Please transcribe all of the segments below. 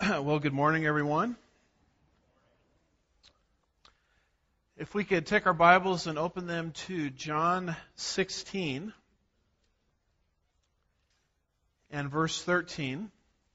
Well, good morning, everyone. If we could take our Bibles and open them to John 16 and verse 13.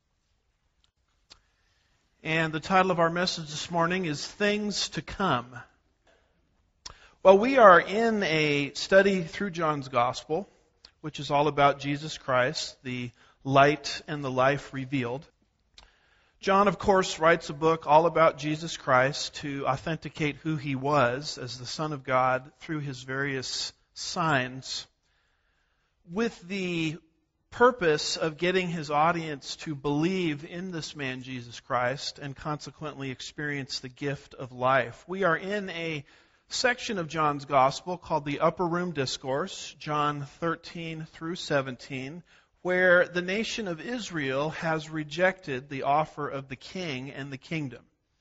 And the title of our message this morning is Things to Come. Well, we are in a study through John's Gospel, which is all about Jesus Christ, the light and the life revealed. John, of course, writes a book all about Jesus Christ to authenticate who he was as the Son of God through his various signs, with the purpose of getting his audience to believe in this man, Jesus Christ, and consequently experience the gift of life. We are in a section of John's Gospel called the Upper Room Discourse, John 13 through 17, where the nation of Israel has rejected the offer of the king and the kingdom.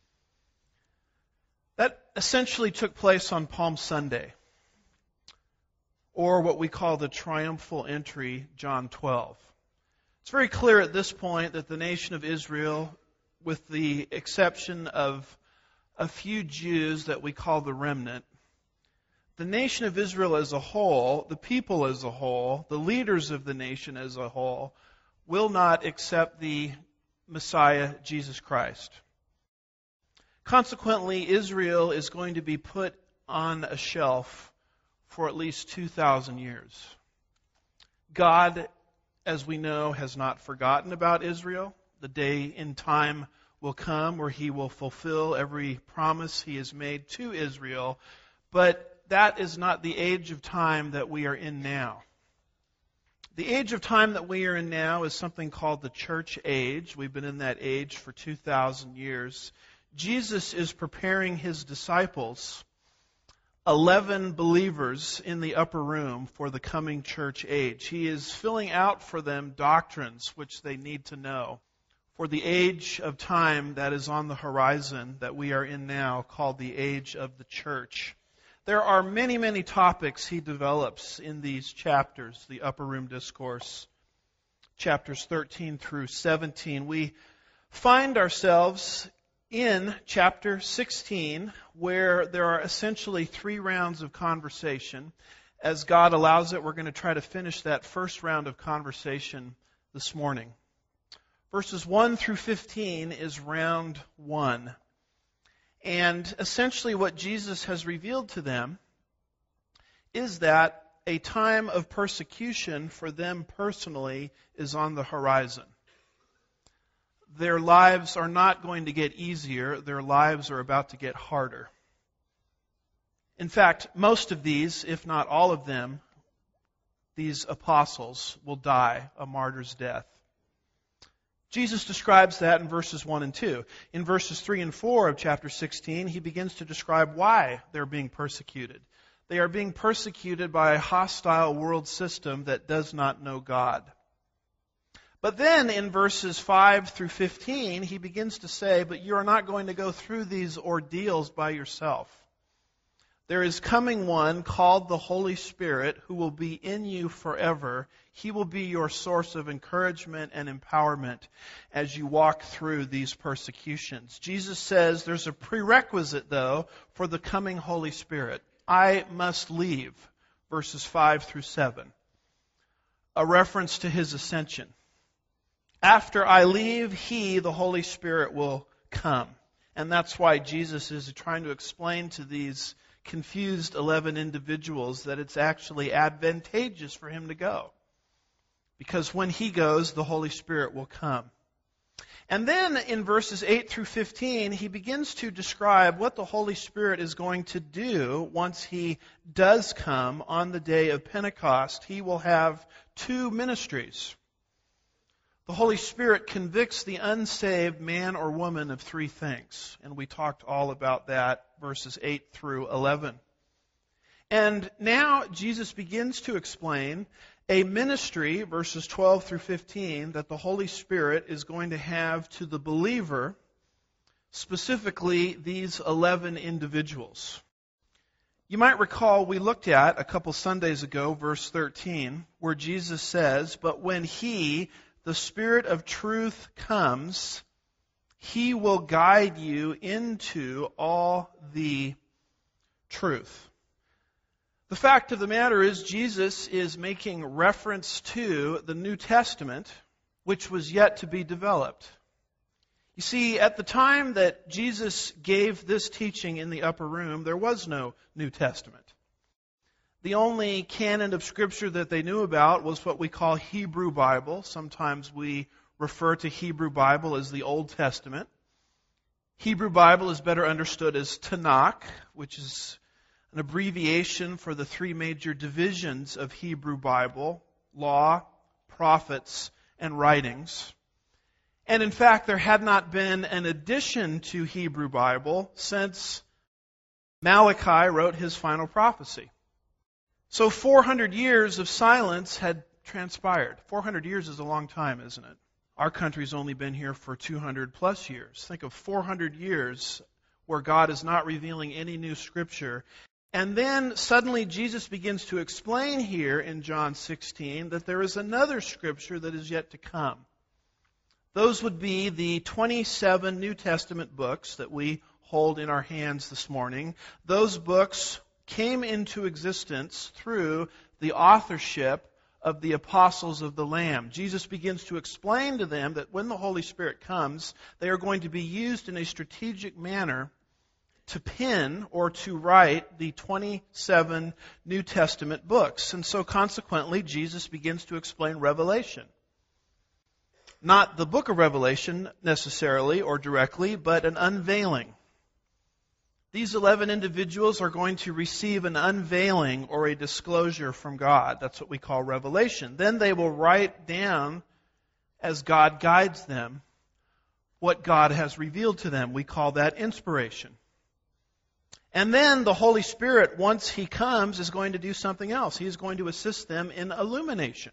That essentially took place on Palm Sunday, or what we call the triumphal entry, John 12. It's very clear at this point that the nation of Israel, with the exception of a few Jews that we call the remnant, the nation of Israel as a whole, the people as a whole, the leaders of the nation as a whole, will not accept the Messiah, Jesus Christ. Consequently, Israel is going to be put on a shelf for at least 2,000 years. God, as we know, has not forgotten about Israel. The day in time will come where he will fulfill every promise he has made to Israel, but that is not the age of time that we are in now. The age of time that we are in now is something called the church age. We've been in that age for 2,000 years. Jesus is preparing his disciples, 11 believers in the upper room, for the coming church age. He is filling out for them doctrines which they need to know for the age of time that is on the horizon that we are in now, called the age of the church. There are many, many topics he develops in these chapters, the Upper Room Discourse, chapters 13 through 17. We find ourselves in chapter 16, where there are essentially 3 rounds of conversation. As God allows it, we're going to try to finish that first round of conversation this morning. Verses 1 through 15 is round 1. And essentially what Jesus has revealed to them is that a time of persecution for them personally is on the horizon. Their lives are not going to get easier. Their lives are about to get harder. In fact, most of these, if not all of them, these apostles will die a martyr's death. Jesus describes that in verses 1 and 2. In verses 3 and 4 of chapter 16, he begins to describe why they're being persecuted. They are being persecuted by a hostile world system that does not know God. But then in verses 5 through 15, he begins to say, but you are not going to go through these ordeals by yourself. There is coming one called the Holy Spirit who will be in you forever. He will be your source of encouragement and empowerment as you walk through these persecutions. Jesus says there's a prerequisite, though, for the coming Holy Spirit. I must leave, verses 5 through 7. A reference to his ascension. After I leave, he, the Holy Spirit, will come. And that's why Jesus is trying to explain to these confused 11 individuals that it's actually advantageous for him to go. Because when he goes, the Holy Spirit will come. And then in verses 8 through 15, he begins to describe what the Holy Spirit is going to do once he does come on the day of Pentecost. He will have 2 ministries. The Holy Spirit convicts the unsaved man or woman of 3 things. And we talked all about that, verses 8 through 11. And now Jesus begins to explain a ministry, verses 12 through 15, that the Holy Spirit is going to have to the believer, specifically these 11 individuals. You might recall we looked at a couple Sundays ago, verse 13, where Jesus says, but when He, the Spirit of truth, comes, He will guide you into all the truth. The fact of the matter is, Jesus is making reference to the New Testament, which was yet to be developed. You see, at the time that Jesus gave this teaching in the upper room, there was no New Testament. The only canon of Scripture that they knew about was what we call Hebrew Bible. Sometimes we refer to Hebrew Bible as the Old Testament. Hebrew Bible is better understood as Tanakh, which is an abbreviation for the three major divisions of Hebrew Bible: law, prophets, and writings. And in fact, there had not been an addition to Hebrew Bible since Malachi wrote his final prophecy. So 400 years of silence had transpired. 400 years is a long time, isn't it? Our country's only been here for 200 plus years. Think of 400 years where God is not revealing any new Scripture. And then suddenly Jesus begins to explain here in John 16 that there is another Scripture that is yet to come. Those would be the 27 New Testament books that we hold in our hands this morning. Those books came into existence through the authorship of the apostles of the Lamb. Jesus begins to explain to them that when the Holy Spirit comes, they are going to be used in a strategic manner to pen or to write the 27 New Testament books. And so consequently, Jesus begins to explain Revelation. Not the book of Revelation necessarily or directly, but an unveiling. These 11 individuals are going to receive an unveiling or a disclosure from God. That's what we call revelation. Then they will write down, as God guides them, what God has revealed to them. We call that inspiration. And then the Holy Spirit, once He comes, is going to do something else. He is going to assist them in illumination.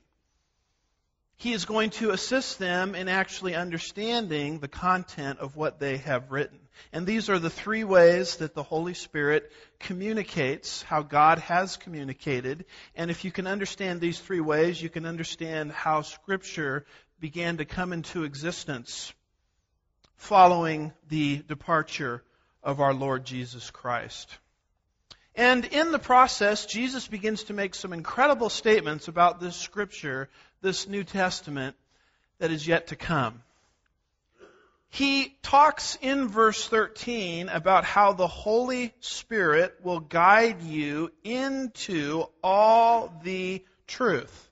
He is going to assist them in actually understanding the content of what they have written. And these are the three ways that the Holy Spirit communicates how God has communicated. And if you can understand these three ways, you can understand how Scripture began to come into existence following the departure of our Lord Jesus Christ. And in the process, Jesus begins to make some incredible statements about this Scripture, this New Testament that is yet to come. He talks in verse 13 about how the Holy Spirit will guide you into all the truth.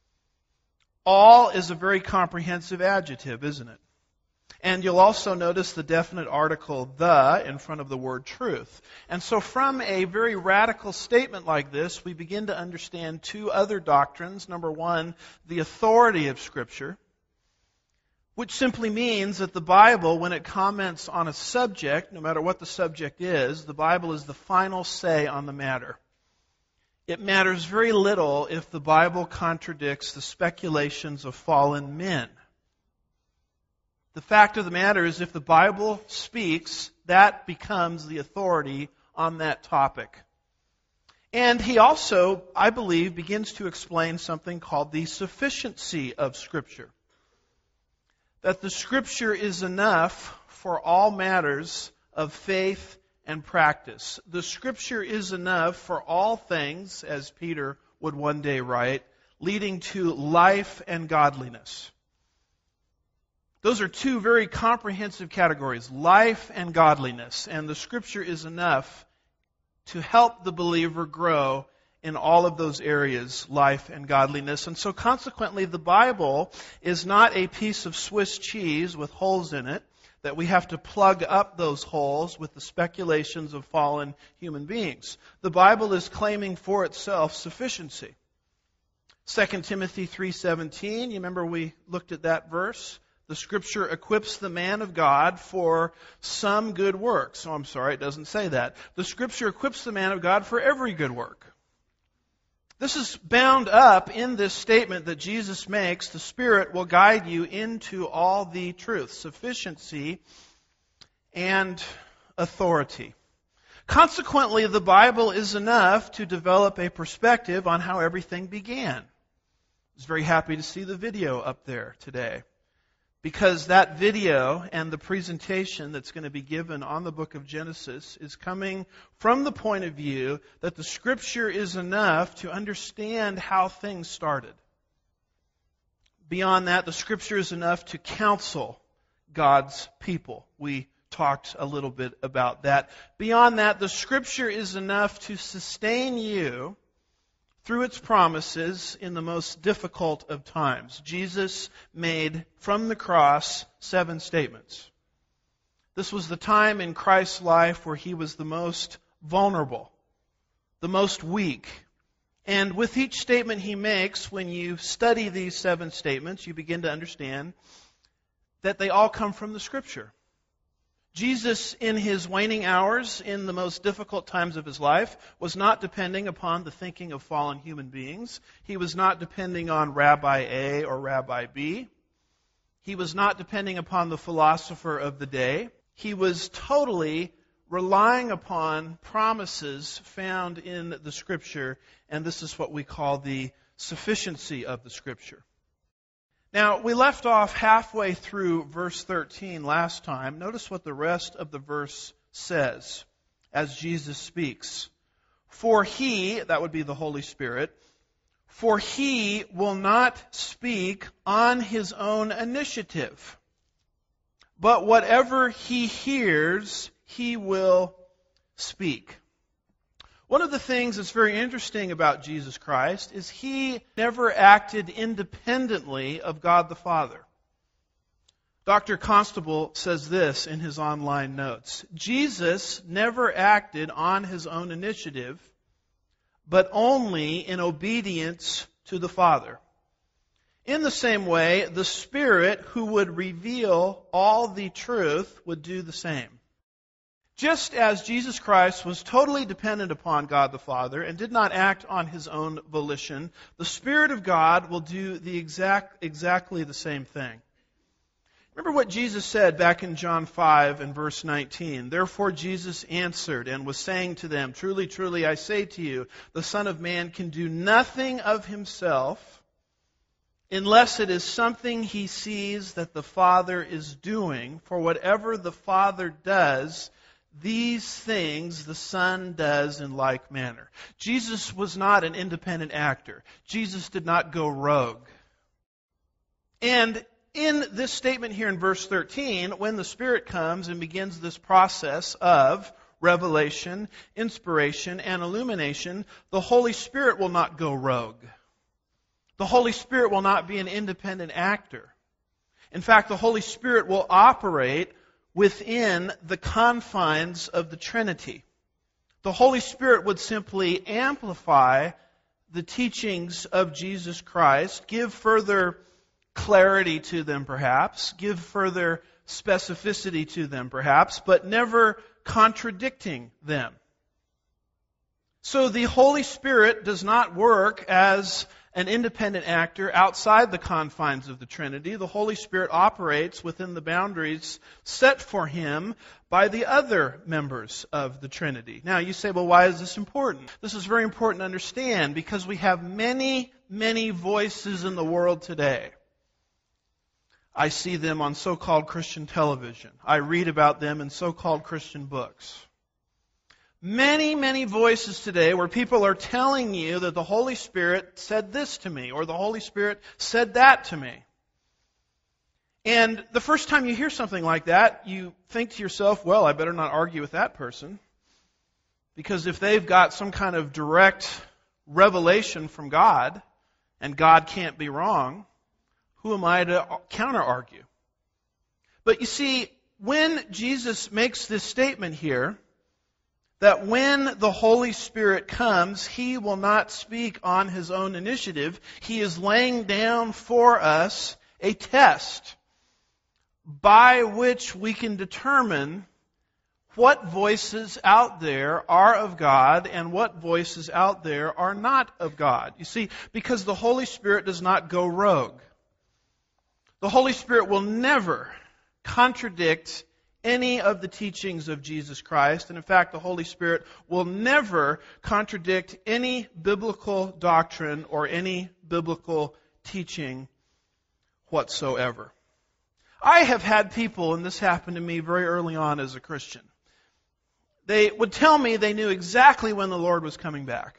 All is a very comprehensive adjective, isn't it? And you'll also notice the definite article the in front of the word truth. And so from a very radical statement like this, we begin to understand two other doctrines. Number one, the authority of Scripture, which simply means that the Bible, when it comments on a subject, no matter what the subject is, the Bible is the final say on the matter. It matters very little if the Bible contradicts the speculations of fallen men. The fact of the matter is, if the Bible speaks, that becomes the authority on that topic. And he also, I believe, begins to explain something called the sufficiency of Scripture. That the Scripture is enough for all matters of faith and practice. The Scripture is enough for all things, as Peter would one day write, leading to life and godliness. Those are two very comprehensive categories, life and godliness. And the Scripture is enough to help the believer grow in all of those areas, life and godliness. And so consequently, the Bible is not a piece of Swiss cheese with holes in it that we have to plug up those holes with the speculations of fallen human beings. The Bible is claiming for itself sufficiency. 2 Timothy 3:17, you remember we looked at that verse? The Scripture equips the man of God for some good work. So I'm sorry, it doesn't say that. The Scripture equips the man of God for every good work. This is bound up in this statement that Jesus makes. The Spirit will guide you into all the truth, sufficiency, and authority. Consequently, the Bible is enough to develop a perspective on how everything began. I was very happy to see the video up there today. Because that video and the presentation that's going to be given on the book of Genesis is coming from the point of view that the Scripture is enough to understand how things started. Beyond that, the Scripture is enough to counsel God's people. We talked a little bit about that. Beyond that, the Scripture is enough to sustain you through its promises in the most difficult of times. Jesus made from the cross 7 statements. This was the time in Christ's life where he was the most vulnerable, the most weak. And with each statement he makes, when you study these 7 statements, you begin to understand that they all come from the Scripture. Jesus, in his waning hours, in the most difficult times of his life, was not depending upon the thinking of fallen human beings. He was not depending on Rabbi A or Rabbi B. He was not depending upon the philosopher of the day. He was totally relying upon promises found in the Scripture, and this is what we call the sufficiency of the Scripture. Now, we left off halfway through verse 13 last time. Notice what the rest of the verse says as Jesus speaks. For he, that would be the Holy Spirit, for he will not speak on his own initiative, but whatever he hears, he will speak. One of the things that's very interesting about Jesus Christ is he never acted independently of God the Father. Dr. Constable says this in his online notes. Jesus never acted on his own initiative, but only in obedience to the Father. In the same way, the Spirit who would reveal all the truth would do the same. Just as Jesus Christ was totally dependent upon God the Father and did not act on his own volition, the Spirit of God will do exactly the same thing. Remember what Jesus said back in John 5 and verse 19. Therefore Jesus answered and was saying to them, Truly, truly, I say to you, the Son of Man can do nothing of himself unless it is something he sees that the Father is doing. For whatever the Father does, these things the Son does in like manner. Jesus was not an independent actor. Jesus did not go rogue. And in this statement here in verse 13, when the Spirit comes and begins this process of revelation, inspiration, and illumination, the Holy Spirit will not go rogue. The Holy Spirit will not be an independent actor. In fact, the Holy Spirit will operate within the confines of the Trinity. The Holy Spirit would simply amplify the teachings of Jesus Christ, give further clarity to them perhaps, give further specificity to them perhaps, but never contradicting them. So the Holy Spirit does not work as an independent actor outside the confines of the Trinity. The Holy Spirit operates within the boundaries set for him by the other members of the Trinity. Now you say, well, why is this important? This is very important to understand because we have many, many voices in the world today. I see them on so-called Christian television. I read about them in so-called Christian books. Many, many voices today where people are telling you that the Holy Spirit said this to me or the Holy Spirit said that to me. And the first time you hear something like that, you think to yourself, well, I better not argue with that person. Because if they've got some kind of direct revelation from God, and God can't be wrong, who am I to counter-argue? But you see, when Jesus makes this statement here, that when the Holy Spirit comes, He will not speak on His own initiative. He is laying down for us a test by which we can determine what voices out there are of God and what voices out there are not of God. You see, because the Holy Spirit does not go rogue. The Holy Spirit will never contradict any of the teachings of Jesus Christ. And in fact, the Holy Spirit will never contradict any biblical doctrine or any biblical teaching whatsoever. I have had people, and this happened to me very early on as a Christian, they would tell me they knew exactly when the Lord was coming back.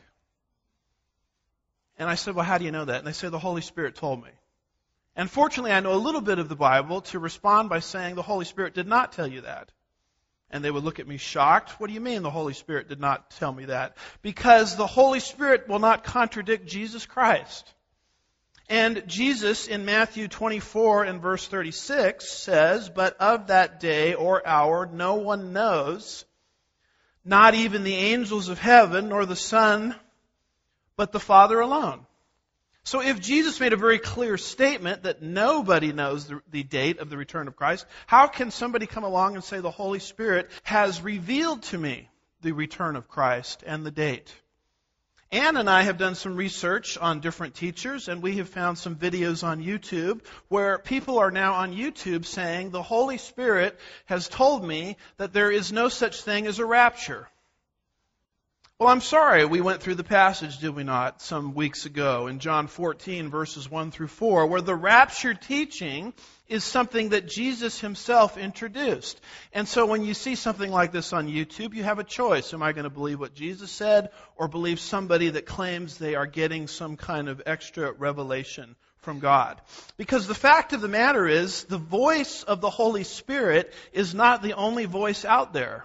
And I said, well, how do you know that? And they say, the Holy Spirit told me. And fortunately, I know a little bit of the Bible to respond by saying, the Holy Spirit did not tell you that. And they would look at me shocked. What do you mean the Holy Spirit did not tell me that? Because the Holy Spirit will not contradict Jesus Christ. And Jesus in Matthew 24 and verse 36 says, but of that day or hour no one knows, not even the angels of heaven nor the Son, but the Father alone. So if Jesus made a very clear statement that nobody knows the date of the return of Christ, how can somebody come along and say the Holy Spirit has revealed to me the return of Christ and the date? Ann and I have done some research on different teachers, and we have found some videos on YouTube where people are now on YouTube saying the Holy Spirit has told me that there is no such thing as a rapture. Well, I'm sorry, we went through the passage, did we not, some weeks ago in John 14, verses 1 through 4, where the rapture teaching is something that Jesus himself introduced. And so when you see something like this on YouTube, you have a choice. Am I going to believe what Jesus said or believe somebody that claims they are getting some kind of extra revelation from God? Because the fact of the matter is, the voice of the Holy Spirit is not the only voice out there.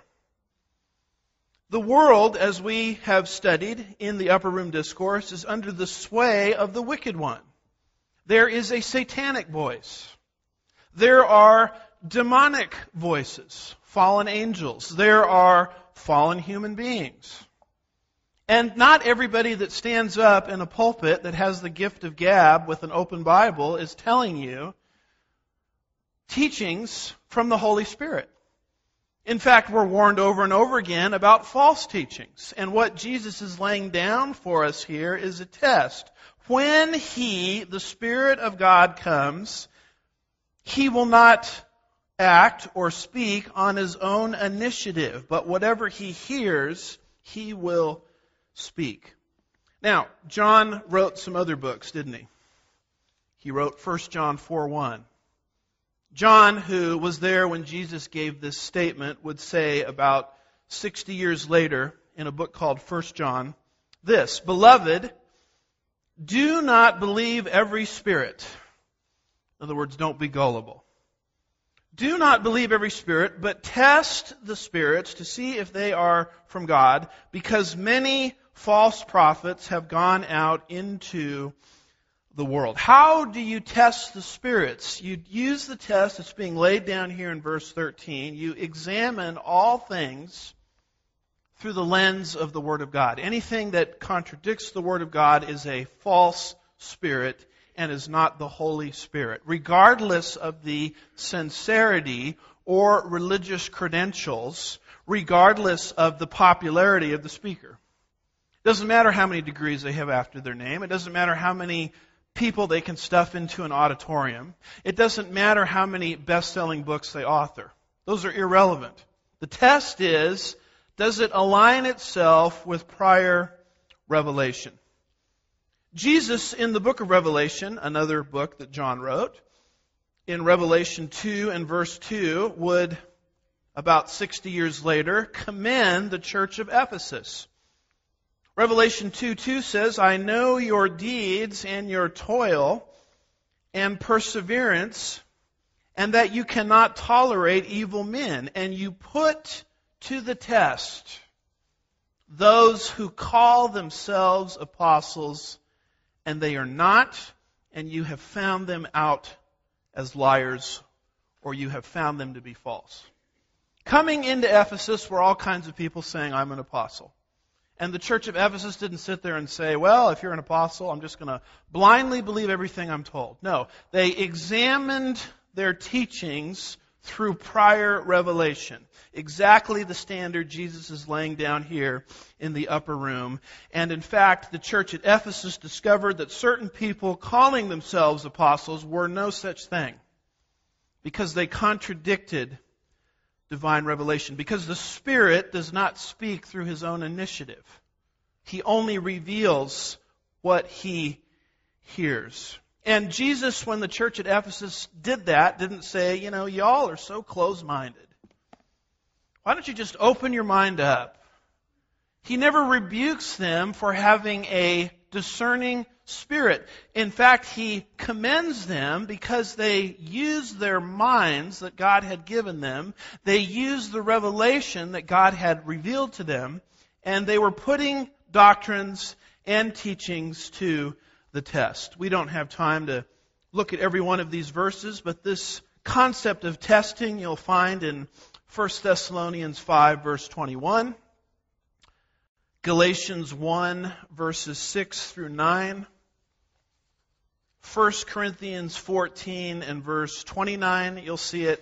The world, as we have studied in the Upper Room Discourse, is under the sway of the wicked one. There is a satanic voice. There are demonic voices, fallen angels. There are fallen human beings. And not everybody that stands up in a pulpit that has the gift of gab with an open Bible is telling you teachings from the Holy Spirit. In fact, we're warned over and over again about false teachings. And what Jesus is laying down for us here is a test. When He, the Spirit of God, comes, He will not act or speak on His own initiative, but whatever He hears, He will speak. Now, John wrote some other books, didn't he? He wrote 1 John 4:1. John, who was there when Jesus gave this statement, would say about 60 years later in a book called 1 John this, Beloved, do not believe every spirit. In other words, don't be gullible. Do not believe every spirit, but test the spirits to see if they are from God, because many false prophets have gone out into the world. How do you test the spirits? You use the test that's being laid down here in verse 13. You examine all things through the lens of the Word of God. Anything that contradicts the Word of God is a false spirit and is not the Holy Spirit, regardless of the sincerity or religious credentials, regardless of the popularity of the speaker. It doesn't matter how many degrees they have after their name. It doesn't matter how many people they can stuff into an auditorium. It doesn't matter how many best-selling books they author. Those are irrelevant. The test is, does it align itself with prior revelation? Jesus, in the book of Revelation, another book that John wrote, in Revelation 2 and verse 2, would, about 60 years later, commend the church of Ephesus. Revelation 2:2 says, I know your deeds and your toil and perseverance, and that you cannot tolerate evil men, and you put to the test those who call themselves apostles, and they are not, and you have found them out as liars, or you have found them to be false. Coming into Ephesus were all kinds of people saying, I'm an apostle. And the church of Ephesus didn't sit there and say, well, if you're an apostle, I'm just going to blindly believe everything I'm told. No, they examined their teachings through prior revelation. Exactly the standard Jesus is laying down here in the upper room. And in fact, the church at Ephesus discovered that certain people calling themselves apostles were no such thing, because they contradicted divine revelation, because the Spirit does not speak through His own initiative. He only reveals what He hears. And Jesus, when the church at Ephesus did that, didn't say, y'all are so close-minded. Why don't you just open your mind up? He never rebukes them for having a discerning spirit. In fact, He commends them because they used their minds that God had given them. They used the revelation that God had revealed to them, and they were putting doctrines and teachings to the test. We don't have time to look at every one of these verses, but this concept of testing you'll find in 1 Thessalonians 5, verse 21, Galatians 1, verses 6 through 9, 1 Corinthians 14 and verse 29, you'll see it.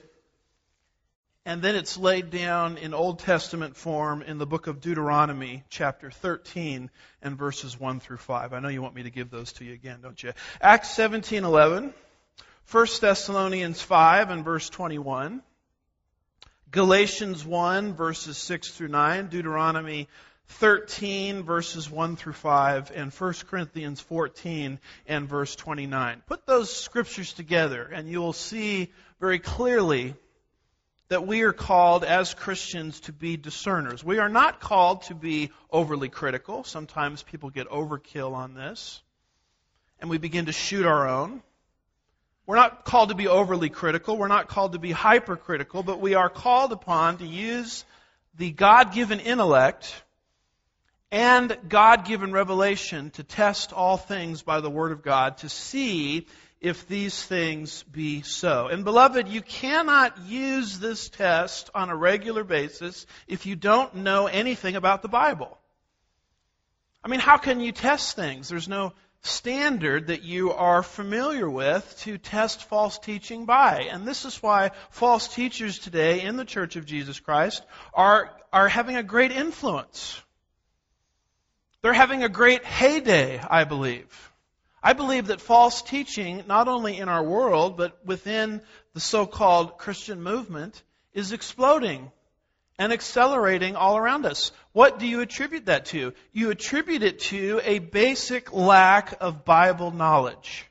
And then it's laid down in Old Testament form in the book of Deuteronomy, chapter 13, and verses 1 through 5. I know you want me to give those to you again, don't you? Acts 17:11, 1 Thessalonians 5 and verse 21, Galatians 1, verses 6 through 9, Deuteronomy 13, verses 1 through 5, and 1 Corinthians 14 and verse 29. Put those scriptures together, and you will see very clearly that we are called as Christians to be discerners. We are not called to be overly critical. Sometimes people get overkill on this, and we begin to shoot our own. We're not called to be overly critical. We're not called to be hypercritical, but we are called upon to use the God-given intellect and God-given revelation to test all things by the Word of God, to see if these things be so. And beloved, you cannot use this test on a regular basis if you don't know anything about the Bible. I mean, how can you test things? There's no standard that you are familiar with to test false teaching by. And this is why false teachers today in the Church of Jesus Christ are having a great influence. They're having a great heyday, I believe. I believe that false teaching, not only in our world, but within the so-called Christian movement, is exploding and accelerating all around us. What do you attribute that to? You attribute it to a basic lack of Bible knowledge.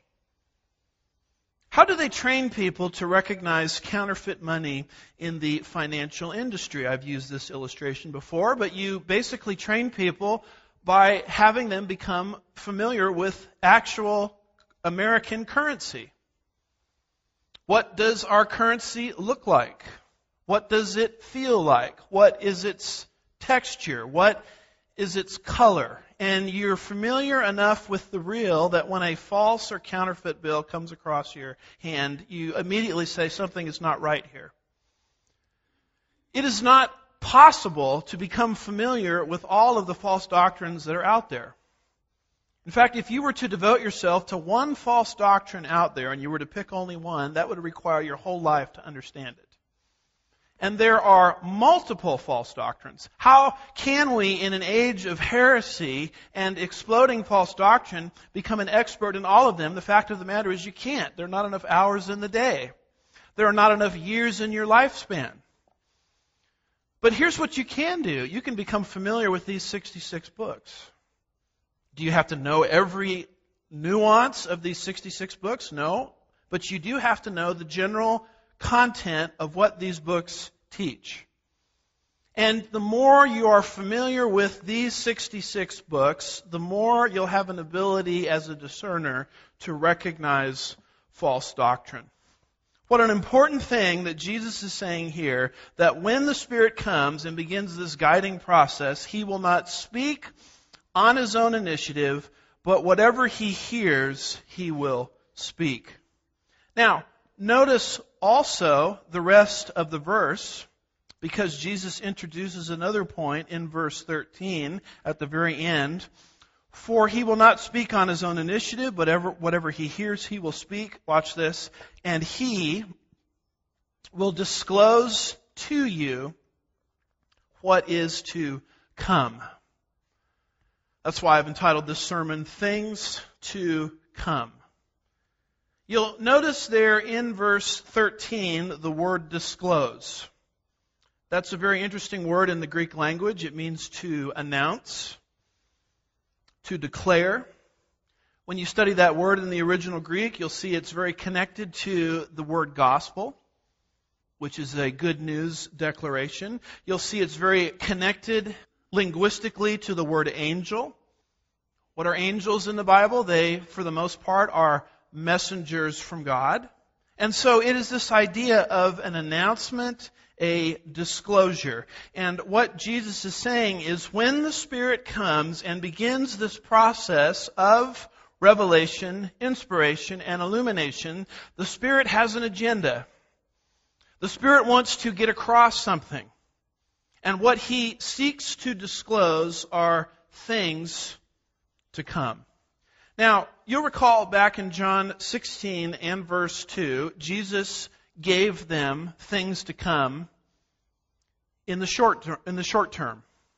How do they train people to recognize counterfeit money in the financial industry? I've used this illustration before, but you basically train people by having them become familiar with actual American currency. What does our currency look like? What does it feel like? What is its texture? What is its color? And you're familiar enough with the real that when a false or counterfeit bill comes across your hand, you immediately say something is not right here. It is not possible to become familiar with all of the false doctrines that are out there. In fact, if you were to devote yourself to one false doctrine out there and you were to pick only one, that would require your whole life to understand it. And there are multiple false doctrines. How can we, in an age of heresy and exploding false doctrine, become an expert in all of them? The fact of the matter is you can't. There are not enough hours in the day. There are not enough years in your lifespan. But here's what you can do. You can become familiar with these 66 books. Do you have to know every nuance of these 66 books? No. But you do have to know the general content of what these books teach. And the more you are familiar with these 66 books, the more you'll have an ability as a discerner to recognize false doctrine. What an important thing that Jesus is saying here, that when the Spirit comes and begins this guiding process, He will not speak on His own initiative, but whatever He hears, He will speak. Now, notice also the rest of the verse, because Jesus introduces another point in verse 13 at the very end. For He will not speak on His own initiative, but whatever He hears, He will speak. Watch this. And He will disclose to you what is to come. That's why I've entitled this sermon, Things to Come. You'll notice there in verse 13 the word disclose. That's a very interesting word in the Greek language. It means to announce, to declare. When you study that word in the original Greek, you'll see it's very connected to the word gospel, which is a good news declaration. You'll see it's very connected linguistically to the word angel. What are angels in the Bible? They, for the most part, are messengers from God. And so it is this idea of an announcement, a disclosure. And what Jesus is saying is when the Spirit comes and begins this process of revelation, inspiration, and illumination, the Spirit has an agenda. The Spirit wants to get across something. And what He seeks to disclose are things to come. Now, you'll recall back in John 16 and verse 2, Jesus gave them things to come in the short term.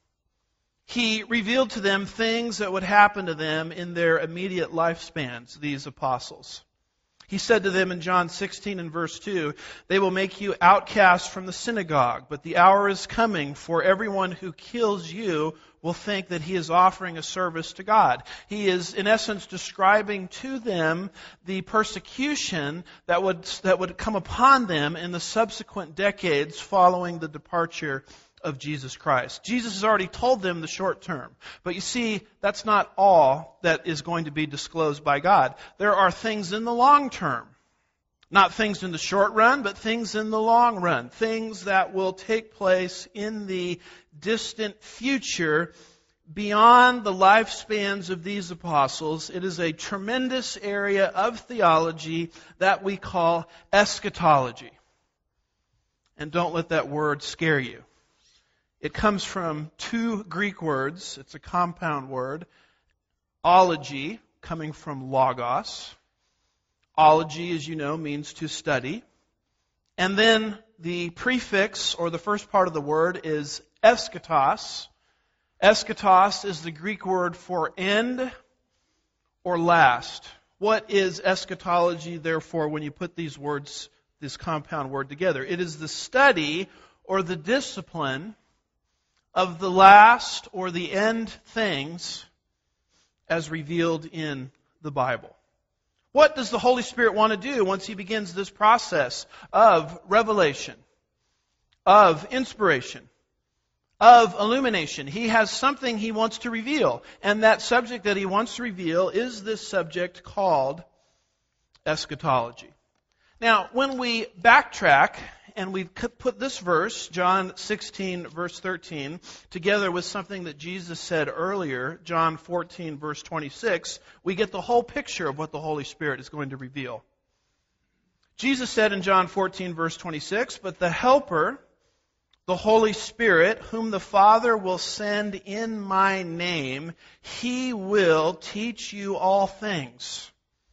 He revealed to them things that would happen to them in their immediate lifespans, these apostles. He said to them in John 16 and verse 2, "They will make you outcasts from the synagogue, but the hour is coming for everyone who kills you will think that he is offering a service to God." He is, in essence, describing to them the persecution that would come upon them in the subsequent decades following the departure of Jesus Christ. Jesus has already told them the short term. But you see, that's not all that is going to be disclosed by God. There are things in the long term. Not things in the short run, but things in the long run. Things that will take place in the distant future beyond the lifespans of these apostles. It is a tremendous area of theology that we call eschatology. And don't let that word scare you. It comes from two Greek words. It's a compound word. Ology, coming from logos. Ology, as you know, means to study. And then the prefix, or the first part of the word, is eschatos. Eschatos is the Greek word for end or last. What is eschatology, therefore, when you put these words, this compound word together? It is the study or the discipline of the last or the end things as revealed in the Bible. What does the Holy Spirit want to do once He begins this process of revelation, of inspiration, of illumination? He has something He wants to reveal, and that subject that He wants to reveal is this subject called eschatology. Now, when we backtrack and we put this verse, John 16, verse 13, together with something that Jesus said earlier, John 14, verse 26, we get the whole picture of what the Holy Spirit is going to reveal. Jesus said in John 14, verse 26, "But the Helper, the Holy Spirit, whom the Father will send in my name, He will teach you all things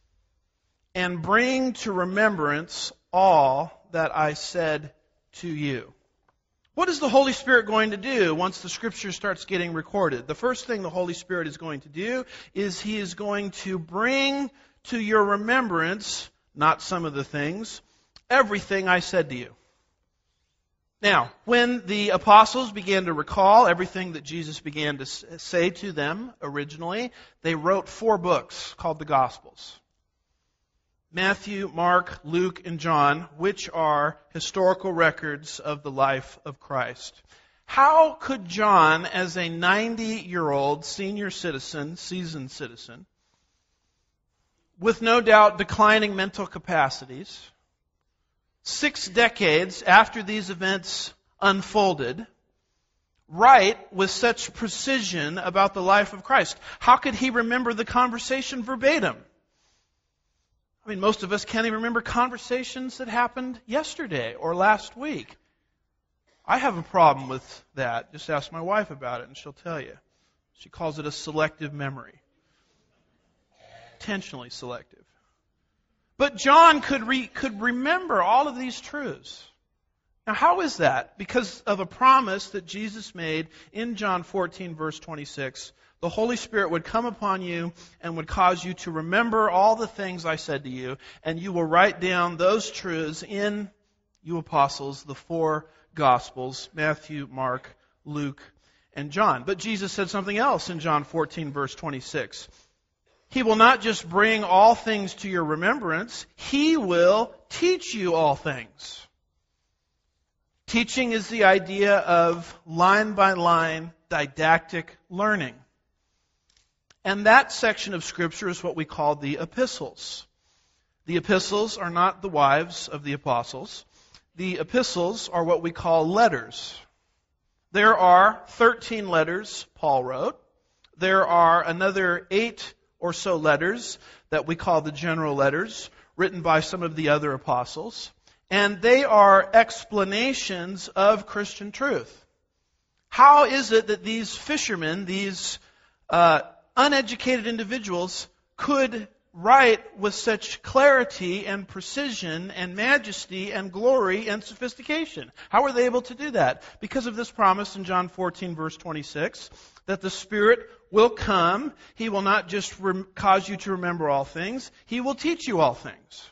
and bring to remembrance all that I said to you." What is the Holy Spirit going to do once the Scripture starts getting recorded? The first thing the Holy Spirit is going to do is He is going to bring to your remembrance, not some of the things, everything I said to you. Now, when the apostles began to recall everything that Jesus began to say to them originally, they wrote 4 books called the Gospels. Matthew, Mark, Luke, and John, which are historical records of the life of Christ. How could John, as a 90-year-old senior citizen, seasoned citizen, with no doubt declining mental capacities, 6 decades after these events unfolded, write with such precision about the life of Christ? How could he remember the conversation verbatim? I mean, most of us can't even remember conversations that happened yesterday or last week. I have a problem with that. Just ask my wife about it and she'll tell you. She calls it a selective memory. Intentionally selective. But John could remember all of these truths. Now, how is that? Because of a promise that Jesus made in John 14, verse 26. The Holy Spirit would come upon you and would cause you to remember all the things I said to you, and you will write down those truths in, you apostles, the 4 Gospels, Matthew, Mark, Luke, and John. But Jesus said something else in John 14, verse 26. He will not just bring all things to your remembrance, He will teach you all things. Teaching is the idea of line-by-line didactic learning. And that section of Scripture is what we call the epistles. The epistles are not the wives of the apostles. The epistles are what we call letters. There are 13 letters Paul wrote. There are another 8 or so letters that we call the general letters, written by some of the other apostles. And they are explanations of Christian truth. How is it that these fishermen, these uneducated individuals, could write with such clarity and precision and majesty and glory and sophistication? How were they able to do that? Because of this promise in John 14, verse 26, that the Spirit will come. He will not just cause you to remember all things. He will teach you all things.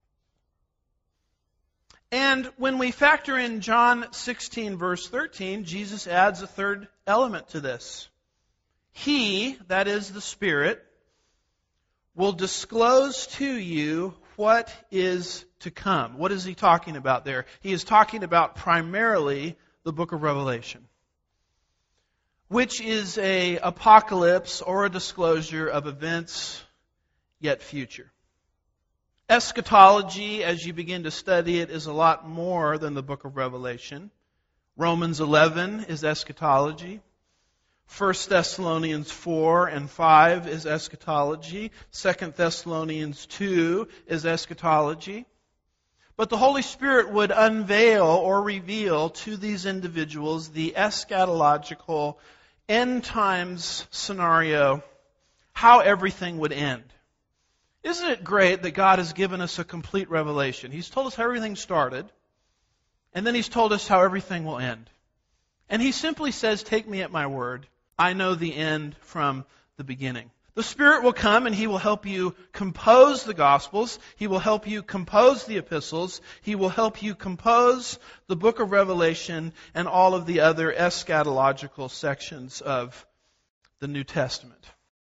And when we factor in John 16, verse 13, Jesus adds a third element to this. He, that is the Spirit, will disclose to you what is to come. What is he talking about there? He is talking about primarily the book of Revelation, which is an apocalypse or a disclosure of events yet future. Eschatology, as you begin to study it, is a lot more than the book of Revelation. Romans 11 is eschatology. 1 Thessalonians 4 and 5 is eschatology. 2 Thessalonians 2 is eschatology. But the Holy Spirit would unveil or reveal to these individuals the eschatological end times scenario, how everything would end. Isn't it great that God has given us a complete revelation? He's told us how everything started, and then He's told us how everything will end. And He simply says, take me at my word. I know the end from the beginning. The Spirit will come and He will help you compose the Gospels. He will help you compose the epistles. He will help you compose the book of Revelation and all of the other eschatological sections of the New Testament.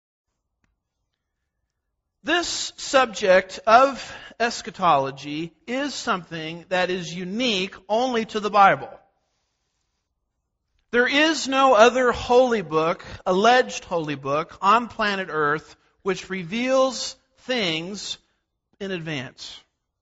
This subject of eschatology is something that is unique only to the Bible. There is no other holy book, alleged holy book, on planet Earth which reveals things in advance.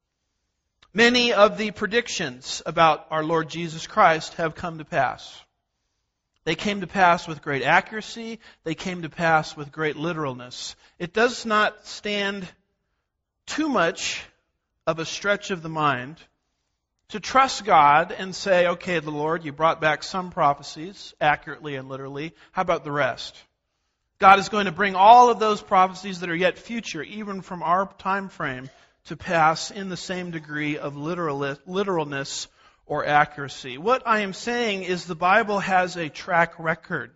Many of the predictions about our Lord Jesus Christ have come to pass. They came to pass with great accuracy. They came to pass with great literalness. It does not stand too much of a stretch of the mind to trust God and say, okay, the Lord, you brought back some prophecies accurately and literally. How about the rest? God is going to bring all of those prophecies that are yet future, even from our time frame, to pass in the same degree of literalness or accuracy. What I am saying is the Bible has a track record.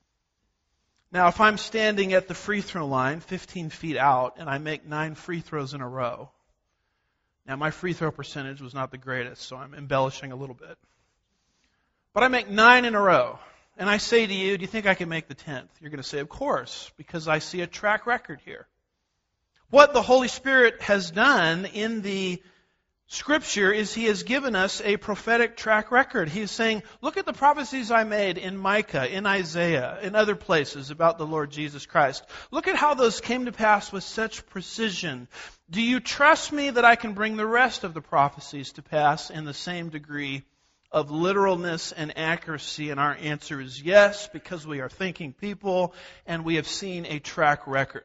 Now, if I'm standing at the free throw line 15 feet out and I make 9 free throws in a row, now my free throw percentage was not the greatest, so I'm embellishing a little bit. But I make 9 in a row, and I say to you, do you think I can make the 10th? You're going to say, of course, because I see a track record here. What the Holy Spirit has done in the Scripture is He has given us a prophetic track record. He is saying, look at the prophecies I made in Micah, in Isaiah, in other places about the Lord Jesus Christ. Look at how those came to pass with such precision. Do you trust me that I can bring the rest of the prophecies to pass in the same degree of literalness and accuracy? And our answer is yes, because we are thinking people and we have seen a track record.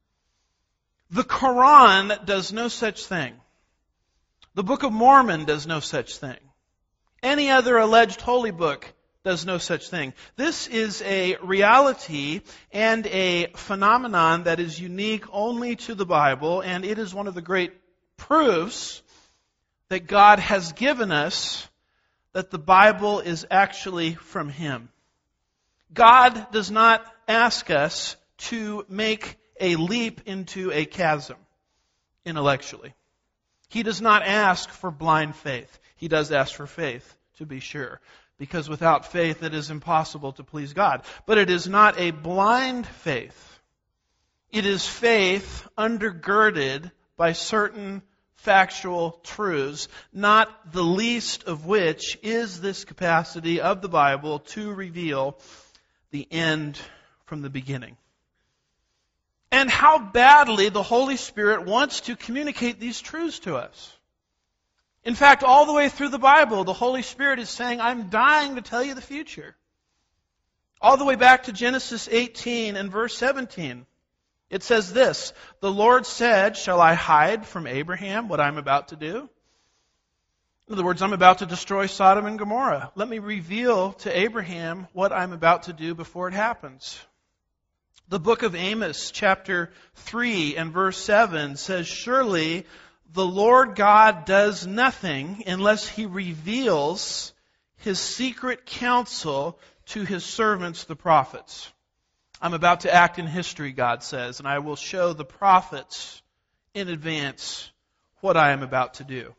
The Quran does no such thing. The Book of Mormon does no such thing. Any other alleged holy book does no such thing. This is a reality and a phenomenon that is unique only to the Bible, and it is one of the great proofs that God has given us that the Bible is actually from Him. God does not ask us to make a leap into a chasm intellectually. He does not ask for blind faith. He does ask for faith, to be sure, because without faith it is impossible to please God. But it is not a blind faith. It is faith undergirded by certain factual truths, not the least of which is this capacity of the Bible to reveal the end from the beginning. And how badly the Holy Spirit wants to communicate these truths to us. In fact, all the way through the Bible, the Holy Spirit is saying, I'm dying to tell you the future. All the way back to Genesis 18 and verse 17. It says this, the Lord said, shall I hide from Abraham what I'm about to do? In other words, I'm about to destroy Sodom and Gomorrah. Let me reveal to Abraham what I'm about to do before it happens. The book of Amos, chapter 3 and verse 7 says, surely the Lord God does nothing unless He reveals His secret counsel to His servants, the prophets. I'm about to act in history, God says, and I will show the prophets in advance what I am about to do.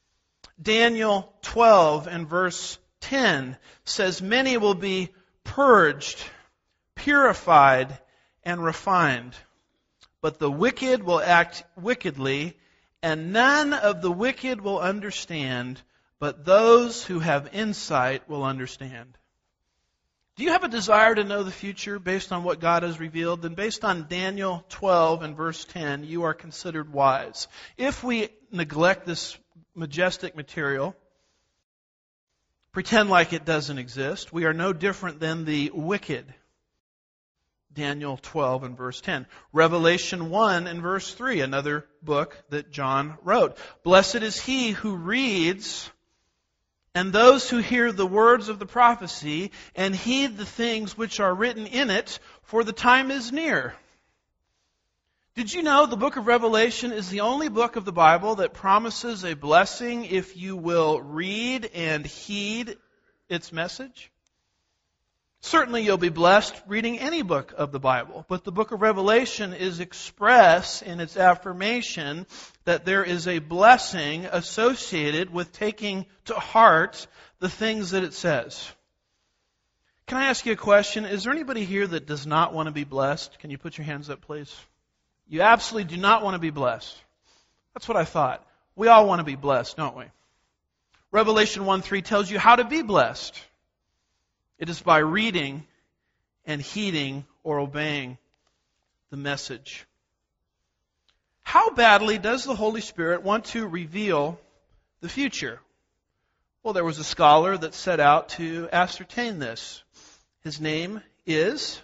Daniel 12 and verse 10 says, many will be purged, purified, and refined, but the wicked will act wickedly, and none of the wicked will understand, but those who have insight will understand. Do you have a desire to know the future based on what God has revealed? Then based on Daniel 12 and verse 10, you are considered wise. If we neglect this majestic material, pretend like it doesn't exist, we are no different than the wicked. Daniel 12 and verse 10. Revelation 1 and verse 3, another book that John wrote. Blessed is he who reads and those who hear the words of the prophecy and heed the things which are written in it, for the time is near. Did you know the book of Revelation is the only book of the Bible that promises a blessing if you will read and heed its message? Certainly you'll be blessed reading any book of the Bible, but the book of Revelation is express in its affirmation that there is a blessing associated with taking to heart the things that it says. Can I ask you a question? Is there anybody here that does not want to be blessed? Can you put your hands up, please? You absolutely do not want to be blessed. That's what I thought. We all want to be blessed, don't we? Revelation 1:3 tells you how to be blessed. It is by reading and heeding or obeying the message. How badly does the Holy Spirit want to reveal the future? Well, there was a scholar that set out to ascertain this. His name is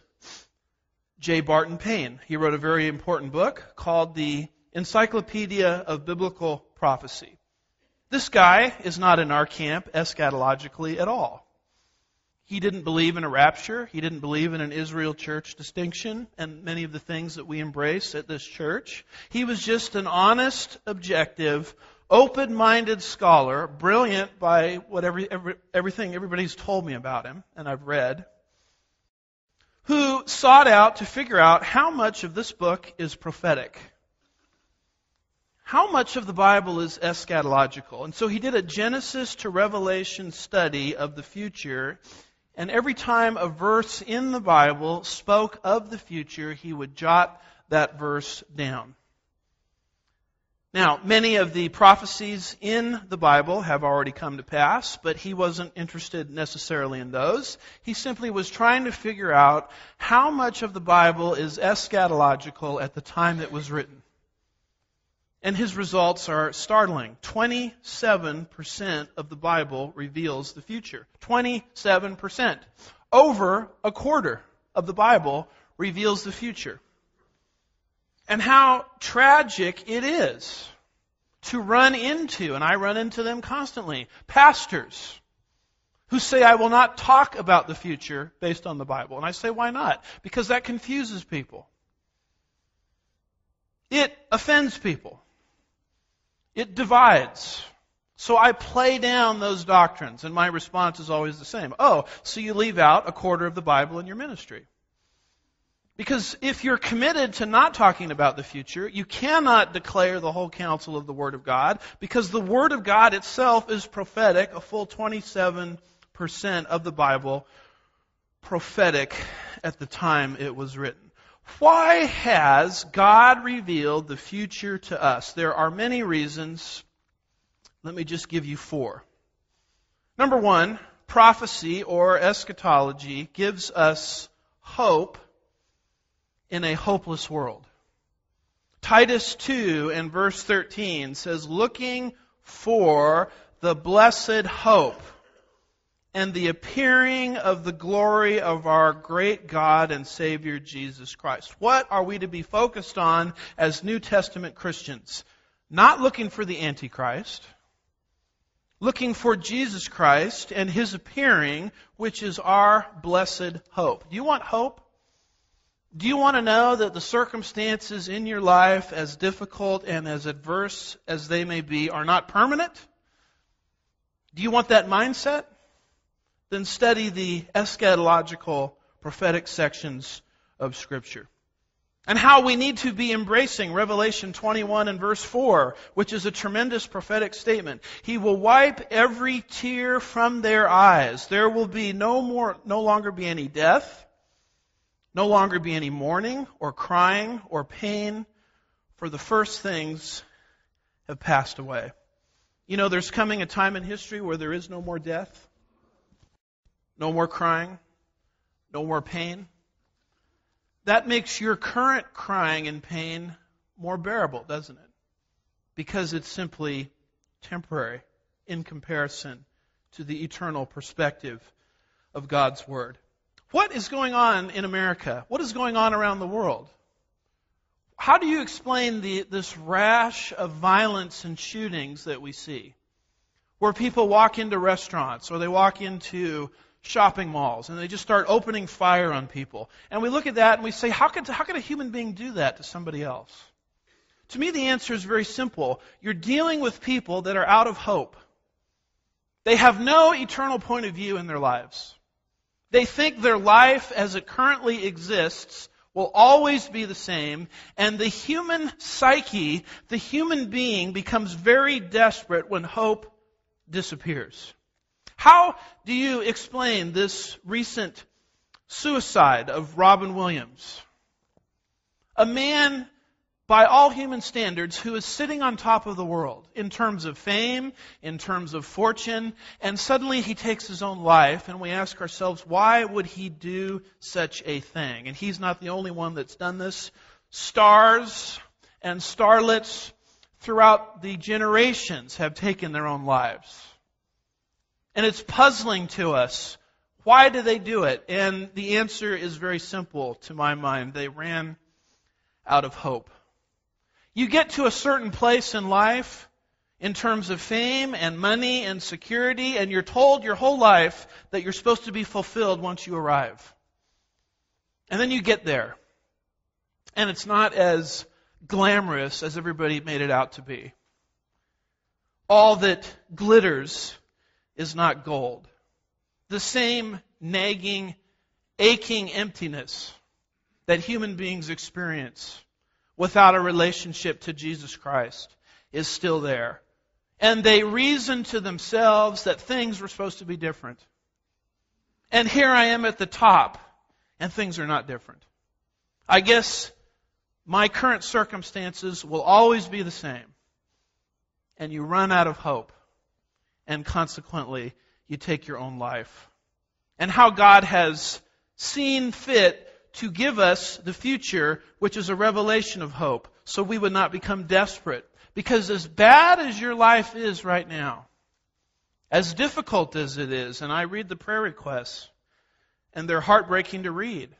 J. Barton Payne. He wrote a very important book called the Encyclopedia of Biblical Prophecy. This guy is not in our camp eschatologically at all. He didn't believe in a rapture. He didn't believe in an Israel church distinction and many of the things that we embrace at this church. He was just an honest, objective, open-minded scholar, brilliant by everything everybody's told me about him, and I've read, who sought out to figure out how much of this book is prophetic. How much of the Bible is eschatological? And so he did a Genesis to Revelation study of the future. And every time a verse in the Bible spoke of the future, he would jot that verse down. Now, many of the prophecies in the Bible have already come to pass, but he wasn't interested necessarily in those. He simply was trying to figure out how much of the Bible is eschatological at the time it was written. And his results are startling. 27% of the Bible reveals the future. 27%. Over a quarter of the Bible reveals the future. And how tragic it is to run into, and I run into them constantly, pastors who say, I will not talk about the future based on the Bible. And I say, why not? Because that confuses people. It offends people. It divides. So I play down those doctrines, and my response is always the same. Oh, so you leave out a quarter of the Bible in your ministry. Because if you're committed to not talking about the future, you cannot declare the whole counsel of the Word of God, because the Word of God itself is prophetic, a full 27% of the Bible prophetic at the time it was written. Why has God revealed the future to us? There are many reasons. Let me just give you 4. Number 1, prophecy or eschatology gives us hope in a hopeless world. Titus 2 and verse 13 says, looking for the blessed hope and the appearing of the glory of our great God and Savior Jesus Christ. What are we to be focused on as New Testament Christians? Not looking for the Antichrist, looking for Jesus Christ and His appearing, which is our blessed hope. Do you want hope? Do you want to know that the circumstances in your life, as difficult and as adverse as they may be, are not permanent? Do you want that mindset? Then study the eschatological prophetic sections of Scripture. And how we need to be embracing Revelation 21 and verse 4, which is a tremendous prophetic statement. He will wipe every tear from their eyes. There will be no longer be any death, no longer be any mourning or crying or pain, for the first things have passed away. You know, there's coming a time in history where there is no more death, no more crying, no more pain. That makes your current crying and pain more bearable, doesn't it? Because it's simply temporary in comparison to the eternal perspective of God's Word. What is going on in America? What is going on around the world? How do you explain this rash of violence and shootings that we see? Where people walk into restaurants or they walk into shopping malls and they just start opening fire on people. And we look at that and we say, how could a human being do that to somebody else? To me, the answer is very simple. You're dealing with people that are out of hope. They have no eternal point of view in their lives. They think their life as it currently exists will always be the same, and the human psyche, the human being, becomes very desperate when hope disappears. How do you explain this recent suicide of Robin Williams? A man, by all human standards, who is sitting on top of the world in terms of fame, in terms of fortune, and suddenly he takes his own life, and we ask ourselves, why would he do such a thing? And he's not the only one that's done this. Stars and starlets throughout the generations have taken their own lives. And it's puzzling to us. Why do they do it? And the answer is very simple to my mind. They ran out of hope. You get to a certain place in life in terms of fame and money and security, and you're told your whole life that you're supposed to be fulfilled once you arrive. And then you get there. And it's not as glamorous as everybody made it out to be. All that glitters is not gold. The same nagging, aching emptiness that human beings experience without a relationship to Jesus Christ is still there. And they reason to themselves that things were supposed to be different. And here I am at the top, and things are not different. I guess my current circumstances will always be the same. And you run out of hope. And consequently, you take your own life. And how God has seen fit to give us the future, which is a revelation of hope, so we would not become desperate. Because as bad as your life is right now, as difficult as it is, and I read the prayer requests, and they're heartbreaking to read,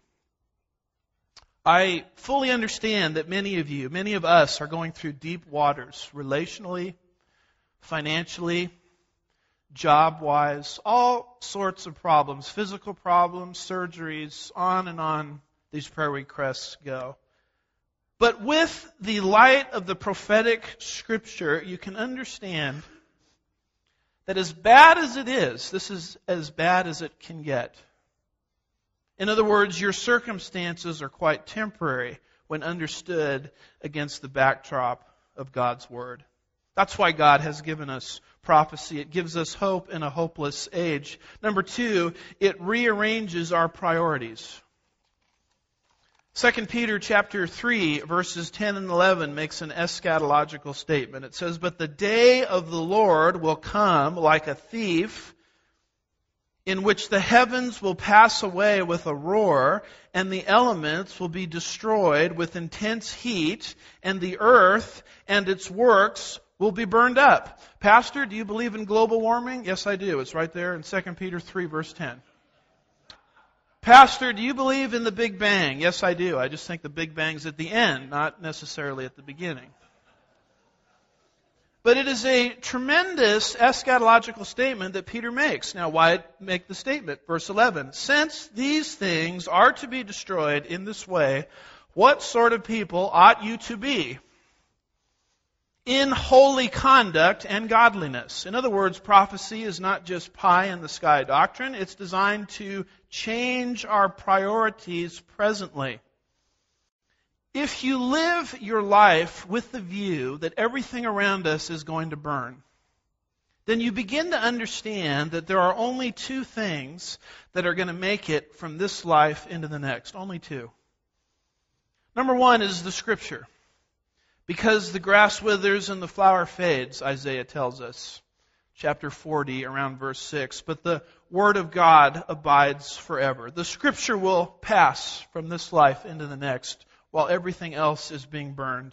I fully understand that many of us are going through deep waters, relationally, financially, job-wise, all sorts of problems, physical problems, surgeries, on and on these prayer requests go. But with the light of the prophetic Scripture, you can understand that as bad as it is, this is as bad as it can get. In other words, your circumstances are quite temporary when understood against the backdrop of God's Word. That's why God has given us prophecy. It gives us hope in a hopeless age. Number 2, it rearranges our priorities. 2 Peter chapter 3, verses 10 and 11 makes an eschatological statement. It says, "But the day of the Lord will come like a thief, in which the heavens will pass away with a roar, and the elements will be destroyed with intense heat, and the earth and its works will be burned up." Pastor, do you believe in global warming? Yes, I do. It's right there in 2 Peter 3, verse 10. Pastor, do you believe in the Big Bang? Yes, I do. I just think the Big Bang's at the end, not necessarily at the beginning. But it is a tremendous eschatological statement that Peter makes. Now, why make the statement? Verse 11, "Since these things are to be destroyed in this way, what sort of people ought you to be? In holy conduct and godliness." In other words, prophecy is not just pie-in-the-sky doctrine. It's designed to change our priorities presently. If you live your life with the view that everything around us is going to burn, then you begin to understand that there are only two things that are going to make it from this life into the next. Only two. Number one is the Scripture. Because the grass withers and the flower fades, Isaiah tells us. Chapter 40, around verse 6. But the Word of God abides forever. The Scripture will pass from this life into the next, while everything else is being burned.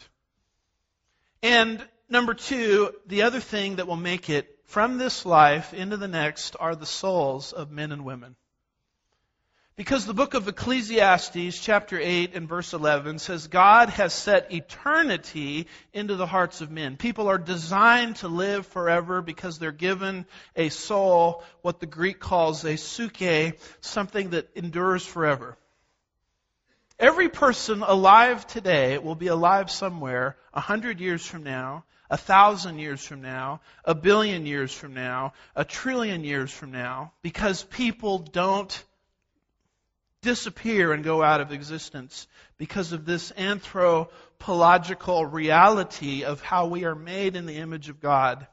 And number two, the other thing that will make it from this life into the next are the souls of men and women. Because the book of Ecclesiastes, chapter 8 and verse 11, says God has set eternity into the hearts of men. People are designed to live forever because they're given a soul, what the Greek calls a psyche, something that endures forever. Every person alive today will be alive somewhere 100 years from now, 1,000 years from now, 1 billion years from now, 1 trillion years from now, because people don't disappear and go out of existence because of this anthropological reality of how we are made in the image of God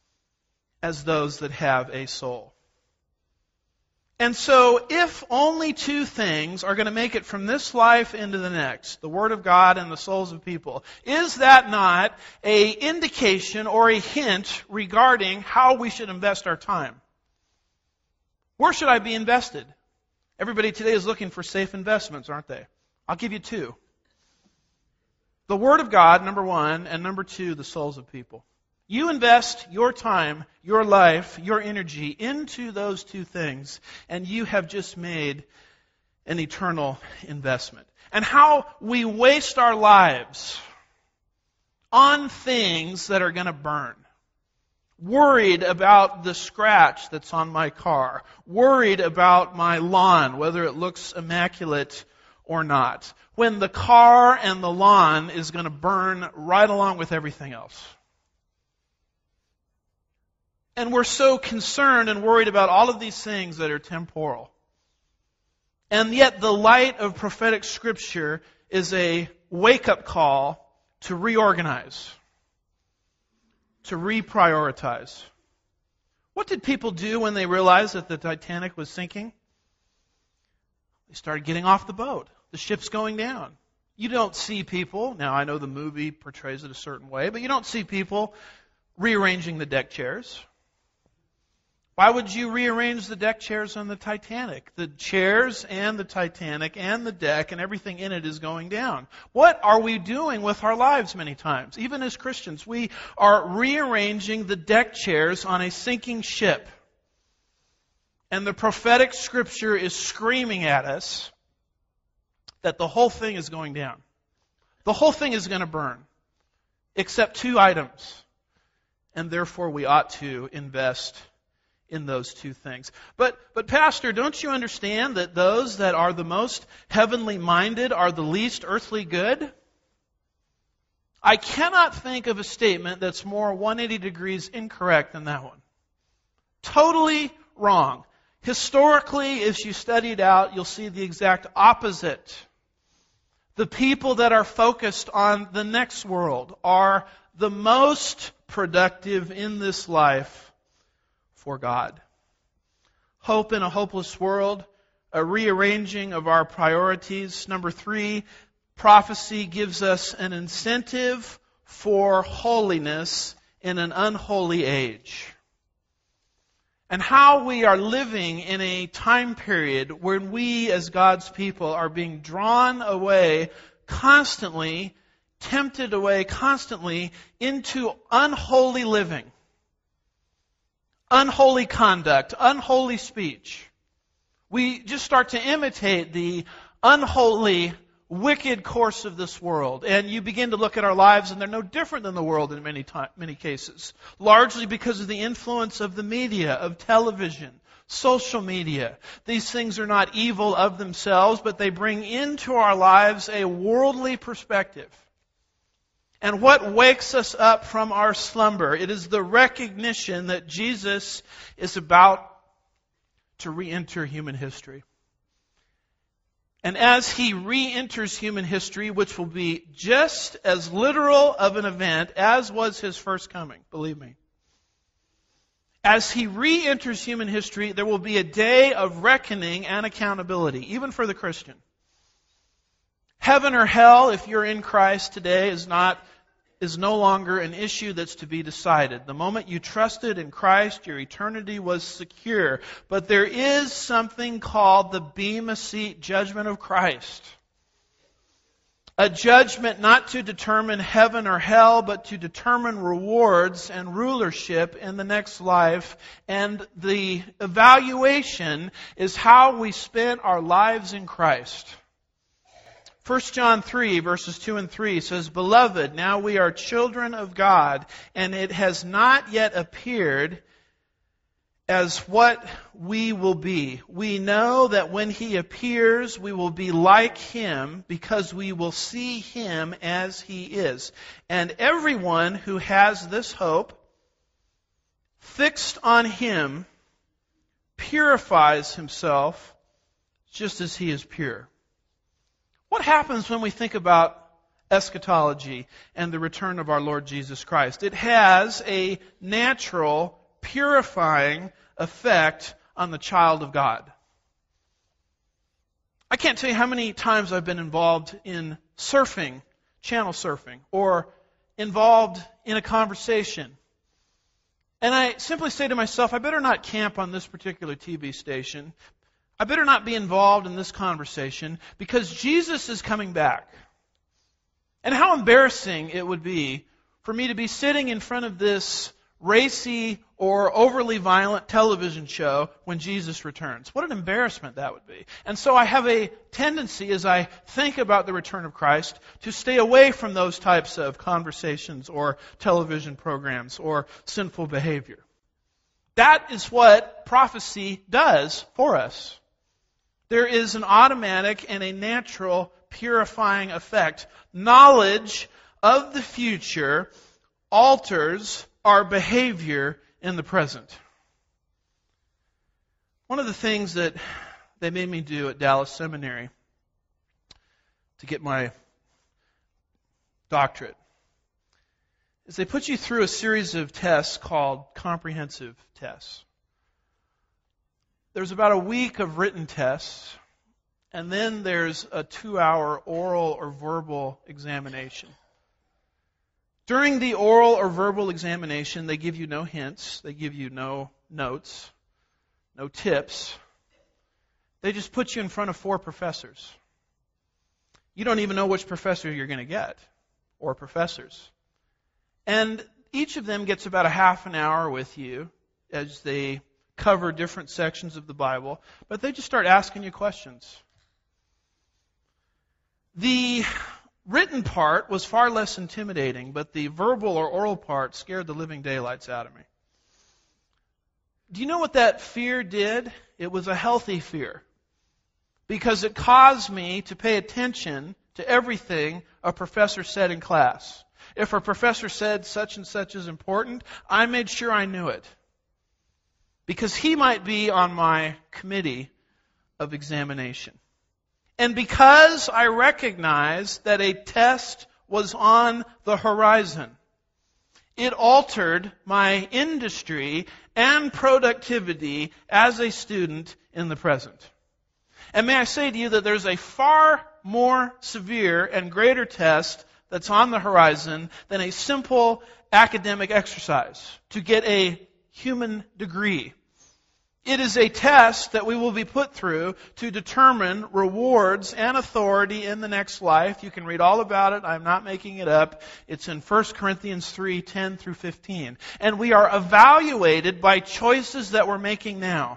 as those that have a soul. And so, if only two things are going to make it from this life into the next, the Word of God and the souls of people, is that not an indication or a hint regarding how we should invest our time? Where should I be invested? Everybody today is looking for safe investments, aren't they? I'll give you two. The Word of God, number one, and number two, the souls of people. You invest your time, your life, your energy into those two things, and you have just made an eternal investment. And how we waste our lives on things that are going to burn. Worried about the scratch that's on my car. Worried about my lawn, whether it looks immaculate or not. When the car and the lawn is going to burn right along with everything else. And we're so concerned and worried about all of these things that are temporal. And yet the light of prophetic Scripture is a wake-up call to reorganize. To reprioritize. What did people do when they realized that the Titanic was sinking? They started getting off the boat. The ship's going down. You don't see people, now I know the movie portrays it a certain way, but you don't see people rearranging the deck chairs. Why would you rearrange the deck chairs on the Titanic? The chairs and the Titanic and the deck and everything in it is going down. What are we doing with our lives many times? Even as Christians, we are rearranging the deck chairs on a sinking ship. And the prophetic Scripture is screaming at us that the whole thing is going down. The whole thing is going to burn. Except two items. And therefore we ought to invest in those two things. But Pastor, don't you understand that those that are the most heavenly minded are the least earthly good? I cannot think of a statement that's more 180 degrees incorrect than that one. Totally wrong. Historically, if you study it out, you'll see the exact opposite. The people that are focused on the next world are the most productive in this life for God. Hope in a hopeless world, a rearranging of our priorities. Number 3, prophecy gives us an incentive for holiness in an unholy age. And how we are living in a time period when we as God's people are being drawn away constantly, tempted away constantly into unholy living, unholy conduct, unholy speech. We just start to imitate the unholy, wicked course of this world. And you begin to look at our lives and they're no different than the world in many cases. Largely because of the influence of the media, of television, social media. These things are not evil of themselves, but they bring into our lives a worldly perspective. And what wakes us up from our slumber? It is the recognition that Jesus is about to re-enter human history. And as He re-enters human history, which will be just as literal of an event as was His first coming, believe me. As He re-enters human history, there will be a day of reckoning and accountability, even for the Christian. Heaven or hell, if you're in Christ today, is no longer an issue that's to be decided. The moment you trusted in Christ, your eternity was secure. But there is something called the Bema Seat judgment of Christ. A judgment not to determine heaven or hell, but to determine rewards and rulership in the next life. And the evaluation is how we spent our lives in Christ. 1 John 3, verses 2 and 3 says, "Beloved, now we are children of God, and it has not yet appeared as what we will be. We know that when He appears, we will be like Him, because we will see Him as He is. And everyone who has this hope fixed on Him purifies himself just as He is pure." What happens when we think about eschatology and the return of our Lord Jesus Christ? It has a natural, purifying effect on the child of God. I can't tell you how many times I've been involved in surfing, channel surfing, or involved in a conversation. And I simply say to myself, I better not camp on this particular TV station. I better not be involved in this conversation because Jesus is coming back. And how embarrassing it would be for me to be sitting in front of this racy or overly violent television show when Jesus returns. What an embarrassment that would be. And so I have a tendency, as I think about the return of Christ, to stay away from those types of conversations or television programs or sinful behavior. That is what prophecy does for us. There is an automatic and a natural purifying effect. Knowledge of the future alters our behavior in the present. One of the things that they made me do at Dallas Seminary to get my doctorate is they put you through a series of tests called comprehensive tests. There's about a week of written tests, and then there's a 2-hour oral or verbal examination. During the oral or verbal examination, they give you no hints, they give you no notes, no tips. They just put you in front of 4 professors. You don't even know which professor you're going to get, or professors. And each of them gets about a half an hour with you as they cover different sections of the Bible, but they just start asking you questions. The written part was far less intimidating, but the verbal or oral part scared the living daylights out of me. Do you know what that fear did? It was a healthy fear, because it caused me to pay attention to everything a professor said in class. If a professor said such and such is important, I made sure I knew it, because he might be on my committee of examination. And because I recognized that a test was on the horizon, it altered my industry and productivity as a student in the present. And may I say to you that there's a far more severe and greater test that's on the horizon than a simple academic exercise to get a human degree. It is a test that we will be put through to determine rewards and authority in the next life. You can read all about it. I'm not making it up. It's in 1 Corinthians 3:10 through 15. And we are evaluated by choices that we're making now.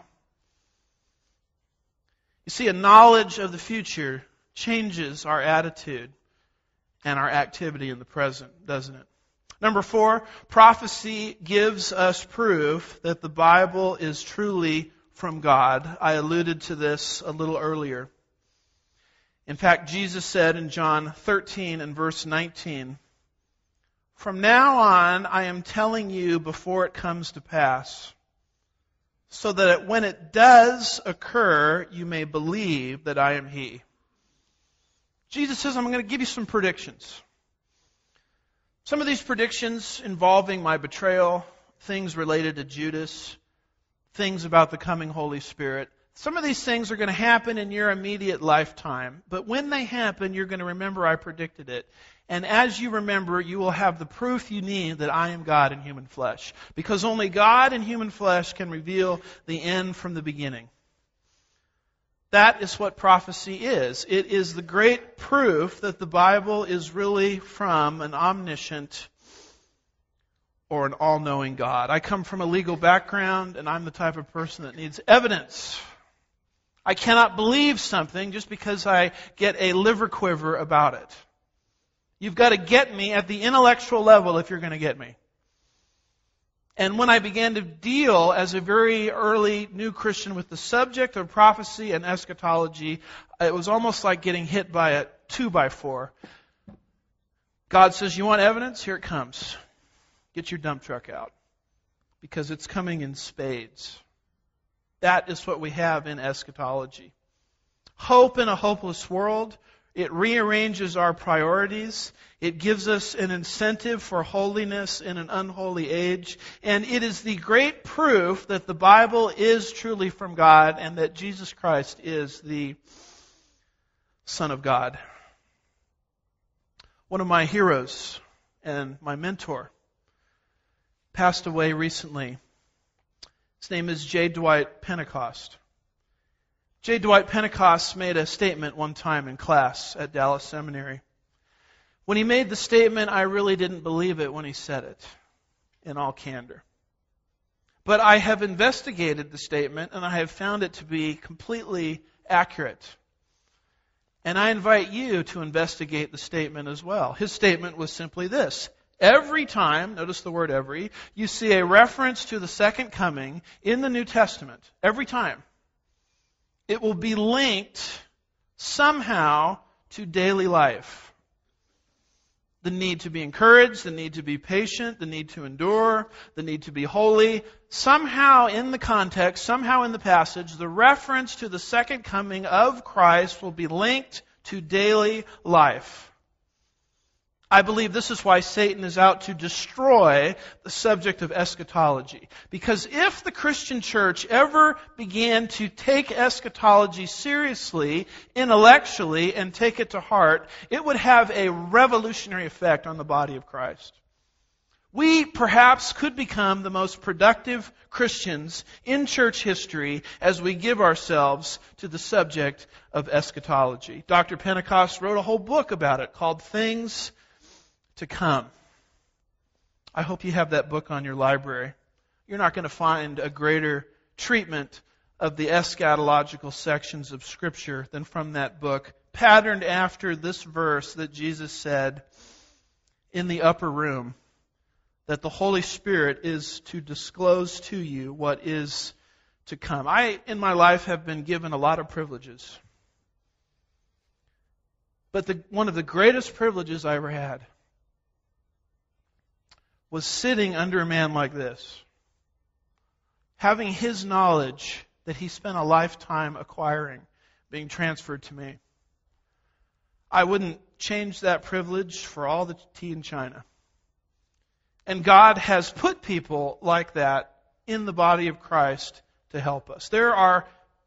You see, a knowledge of the future changes our attitude and our activity in the present, doesn't it? Number 4, prophecy gives us proof that the Bible is truly from God. I alluded to this a little earlier. In fact, Jesus said in John 13 and verse 19, "From now on I am telling you before it comes to pass, so that when it does occur, you may believe that I am He." Jesus says, I'm going to give you some predictions. Some of these predictions involving my betrayal, things related to Judas, things about the coming Holy Spirit. Some of these things are going to happen in your immediate lifetime. But when they happen, you're going to remember I predicted it. And as you remember, you will have the proof you need that I am God in human flesh. Because only God in human flesh can reveal the end from the beginning. That is what prophecy is. It is the great proof that the Bible is really from an omniscient or an all-knowing God. I come from a legal background, and I'm the type of person that needs evidence. I cannot believe something just because I get a liver quiver about it. You've got to get me at the intellectual level if you're going to get me. And when I began to deal as a very early new Christian with the subject of prophecy and eschatology, it was almost like getting hit by a 2x4. God says, you want evidence? Here it comes. Get your dump truck out. Because it's coming in spades. That is what we have in eschatology. Hope in a hopeless world. It rearranges our priorities. It gives us an incentive for holiness in an unholy age. And it is the great proof that the Bible is truly from God and that Jesus Christ is the Son of God. One of my heroes and my mentor passed away recently. His name is J. Dwight Pentecost. J. Dwight Pentecost made a statement one time in class at Dallas Seminary. When he made the statement, I really didn't believe it when he said it, in all candor. But I have investigated the statement, and I have found it to be completely accurate. And I invite you to investigate the statement as well. His statement was simply this. Every time, notice the word every, you see a reference to the second coming in the New Testament, every time, it will be linked somehow to daily life. The need to be encouraged, the need to be patient, the need to endure, the need to be holy. Somehow in the context, somehow in the passage, the reference to the second coming of Christ will be linked to daily life. I believe this is why Satan is out to destroy the subject of eschatology. Because if the Christian church ever began to take eschatology seriously, intellectually, and take it to heart, it would have a revolutionary effect on the body of Christ. We perhaps could become the most productive Christians in church history as we give ourselves to the subject of eschatology. Dr. Pentecost wrote a whole book about it called Things to Come. I hope you have that book on your library. You're not going to find a greater treatment of the eschatological sections of Scripture than from that book, patterned after this verse that Jesus said in the upper room, that the Holy Spirit is to disclose to you what is to come. I, in my life, have been given a lot of privileges. But one of the greatest privileges I ever had was sitting under a man like this, having his knowledge that he spent a lifetime acquiring being transferred to me. I wouldn't change that privilege for all the tea in China. And God has put people like that in the body of Christ to help us. There are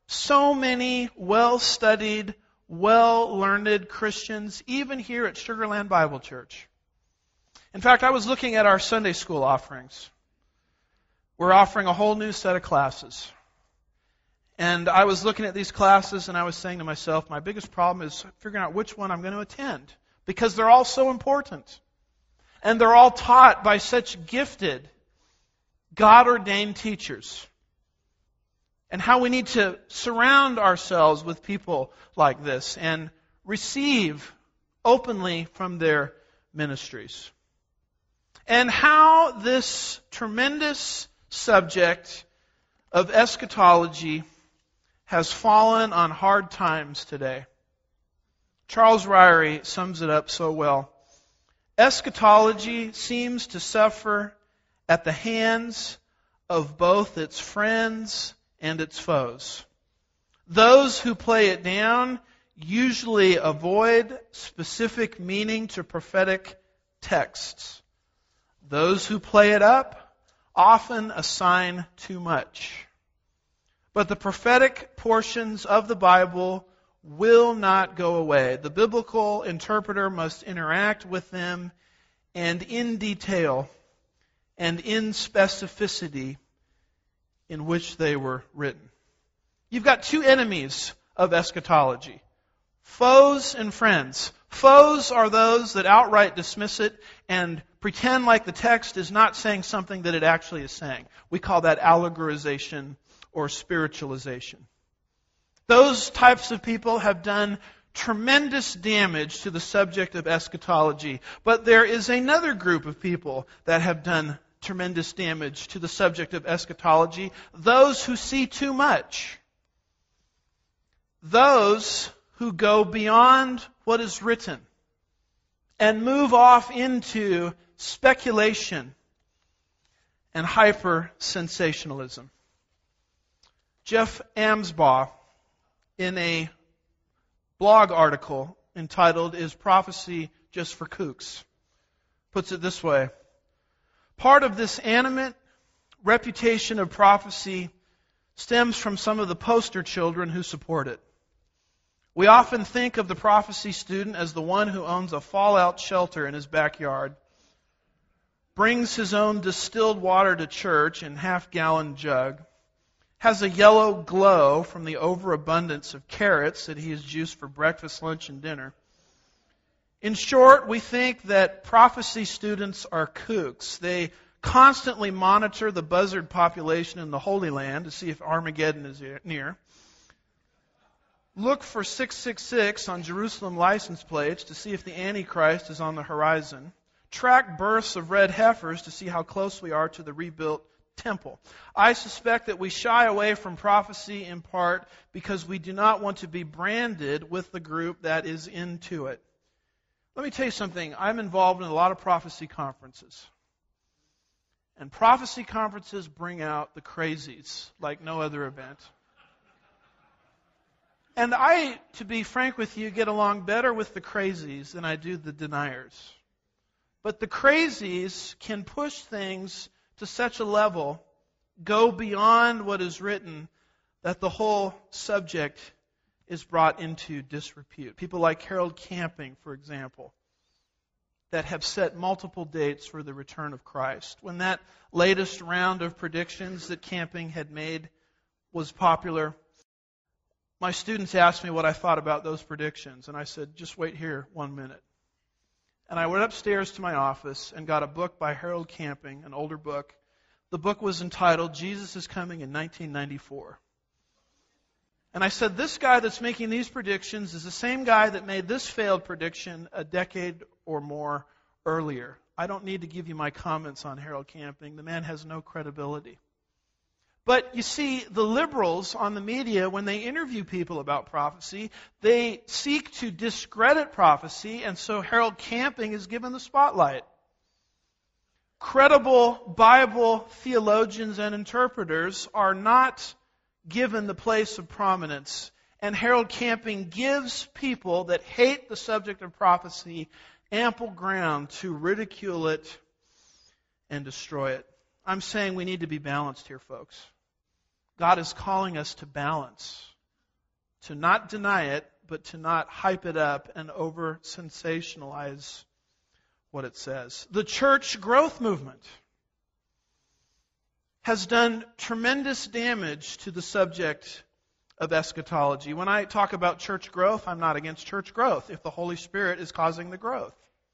So many well-studied, well-learned Christians, even here at Sugarland Bible Church. In fact, I was looking at our Sunday school offerings. We're offering a whole new set of classes. And I was looking at these classes and I was saying to myself, my biggest problem is figuring out which one I'm going to attend. Because they're all so important. And they're all taught by such gifted, God-ordained teachers. And how we need to surround ourselves with people like this and receive openly from their ministries. And how this tremendous subject of eschatology has fallen on hard times today. Charles Ryrie sums it up so well. Eschatology seems to suffer at the hands of both its friends and its foes. Those who play it down usually avoid specific meaning to prophetic texts. Those who play it up often assign too much. But the prophetic portions of the Bible will not go away. The biblical interpreter must interact with them, and in detail and in specificity in which they were written. You've got two enemies of eschatology: foes and friends. Foes are those that outright dismiss it and pretend like the text is not saying something that it actually is saying. We call that allegorization or spiritualization. Those types of people have done tremendous damage to the subject of eschatology. But there is another group of people that have done tremendous damage to the subject of eschatology. Those who see too much. Those who go beyond what is written and move off into speculation and hyper-sensationalism. Jeff Amsbaugh, in a blog article entitled, "Is Prophecy Just for Kooks?" puts it this way: part of this animate reputation of prophecy stems from some of the poster children who support it. We often think of the prophecy student as the one who owns a fallout shelter in his backyard, brings his own distilled water to church in half-gallon jug, has a yellow glow from the overabundance of carrots that he has juiced for breakfast, lunch, and dinner. In short, we think that prophecy students are kooks. They constantly monitor the buzzard population in the Holy Land to see if Armageddon is near. Look for 666 on Jerusalem license plates to see if the Antichrist is on the horizon. Track births of red heifers to see how close we are to the rebuilt temple. I suspect that we shy away from prophecy in part because we do not want to be branded with the group that is into it. Let me tell you something. I'm involved in a lot of prophecy conferences. And prophecy conferences bring out the crazies like no other event. And I, to be frank with you, get along better with the crazies than I do the deniers. But the crazies can push things to such a level, go beyond what is written, that the whole subject is brought into disrepute. People like Harold Camping, for example, that have set multiple dates for the return of Christ. When that latest round of predictions that Camping had made was popular, my students asked me what I thought about those predictions, and I said, just wait here 1 minute. And I went upstairs to my office and got a book by Harold Camping, an older book. The book was entitled, Jesus is Coming in 1994. And I said, this guy that's making these predictions is the same guy that made this failed prediction a decade or more earlier. I don't need to give you my comments on Harold Camping. The man has no credibility. But you see, the liberals on the media, when they interview people about prophecy, they seek to discredit prophecy, and so Harold Camping is given the spotlight. Credible Bible theologians and interpreters are not given the place of prominence, and Harold Camping gives people that hate the subject of prophecy ample ground to ridicule it and destroy it. I'm saying we need to be balanced here, folks. God is calling us to balance. to not deny it, but to not hype it up and over-sensationalize what it says. The church growth movement has done tremendous damage to the subject of eschatology. When I talk about church growth, I'm not against church growth if the Holy Spirit is causing the growth.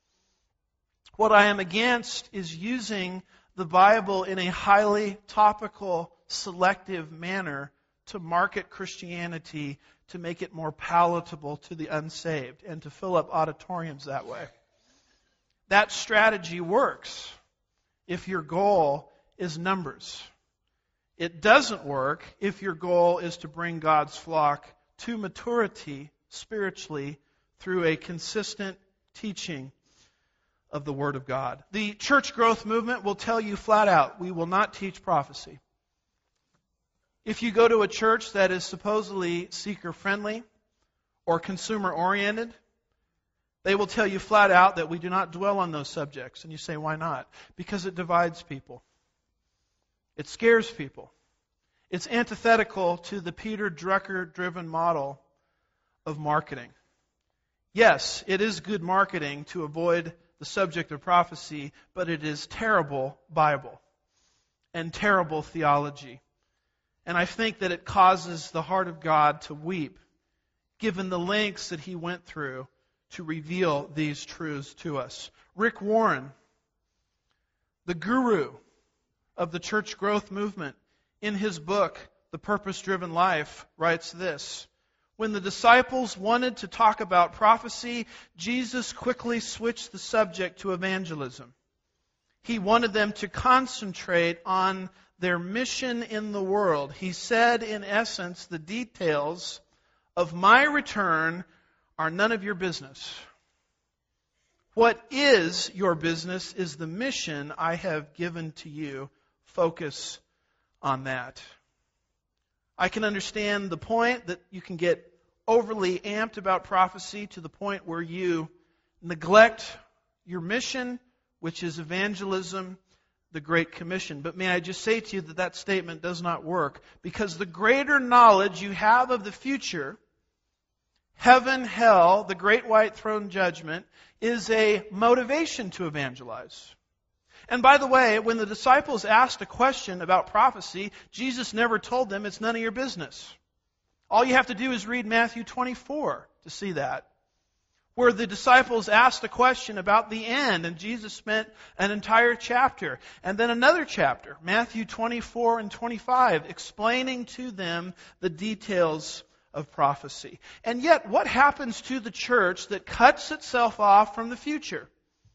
What I am against is using the Bible in a highly topical, selective manner to market Christianity, to make it more palatable to the unsaved, and to fill up auditoriums that way. That strategy works if your goal is numbers. It doesn't work if your goal is to bring God's flock to maturity spiritually through a consistent teaching of the Word of God. The church growth movement will tell you flat out, we will not teach prophecy. If you go to a church that is supposedly seeker-friendly or consumer-oriented, they will tell you flat out that we do not dwell on those subjects. And you say, why not? Because it divides people. It scares people. It's antithetical to the Peter Drucker-driven model of marketing. Yes, it is good marketing to avoid the subject of prophecy, but it is terrible Bible and terrible theology. And I think that it causes the heart of God to weep, given the lengths that He went through to reveal these truths to us. Rick Warren, the guru of the church growth movement, in his book, The Purpose-Driven Life, writes this: when the disciples wanted to talk about prophecy, Jesus quickly switched the subject to evangelism. He wanted them to concentrate on their mission in the world. He said, in essence, the details of my return are none of your business. What is your business is the mission I have given to you. Focus on that. I can understand the point that you can get overly amped about prophecy to the point where you neglect your mission, which is evangelism, the Great Commission. But may I just say to you that that statement does not work, because the greater knowledge you have of the future, heaven, hell, the great white throne judgment, is a motivation to evangelize. And by the way, when the disciples asked a question about prophecy, Jesus never told them it's none of your business. All you have to do is read Matthew 24 to see that, where the disciples asked a question about the end, and Jesus spent an entire chapter, and then another chapter, Matthew 24 and 25, explaining to them the details of prophecy. And yet, what happens to the church that cuts itself off from the future?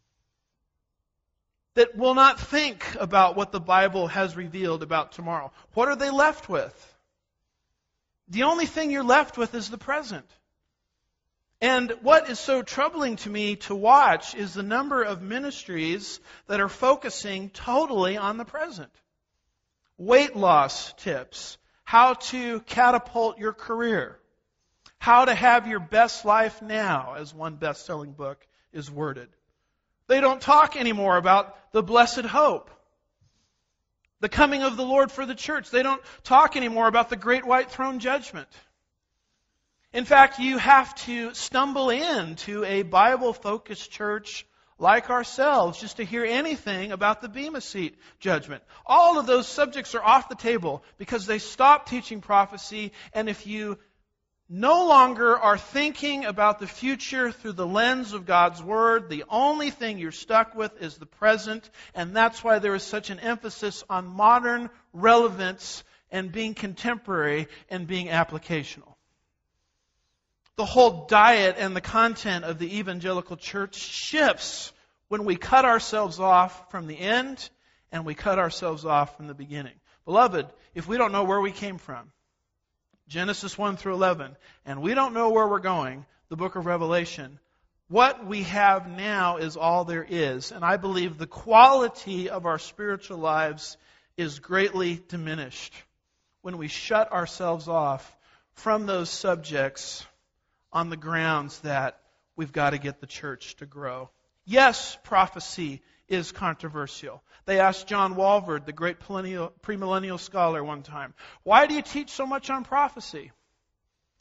That will not think about what the Bible has revealed about tomorrow. What are they left with? The only thing you're left with is the present. And what is so troubling to me to watch is the number of ministries that are focusing totally on the present. Weight loss tips, how to catapult your career, how to have your best life now, as one best-selling book is worded. They don't talk anymore about the blessed hope, the coming of the Lord for the church. They don't talk anymore about the great white throne judgment. In fact, you have to stumble into a Bible-focused church like ourselves just to hear anything about the Bema Seat judgment. All of those subjects are off the table because they stopped teaching prophecy, and if you no longer are thinking about the future through the lens of God's Word, the only thing you're stuck with is the present, and that's why there is such an emphasis on modern relevance and being contemporary and being applicational. The whole diet and the content of the evangelical church shifts when we cut ourselves off from the end and we cut ourselves off from the beginning. Beloved, if we don't know where we came from, Genesis 1 through 11, and we don't know where we're going, the book of Revelation, what we have now is all there is. And I believe the quality of our spiritual lives is greatly diminished when we shut ourselves off from those subjects on the grounds that we've got to get the church to grow. Yes, prophecy is controversial. They asked John Walvoord, the great premillennial scholar, one time, why do you teach so much on prophecy?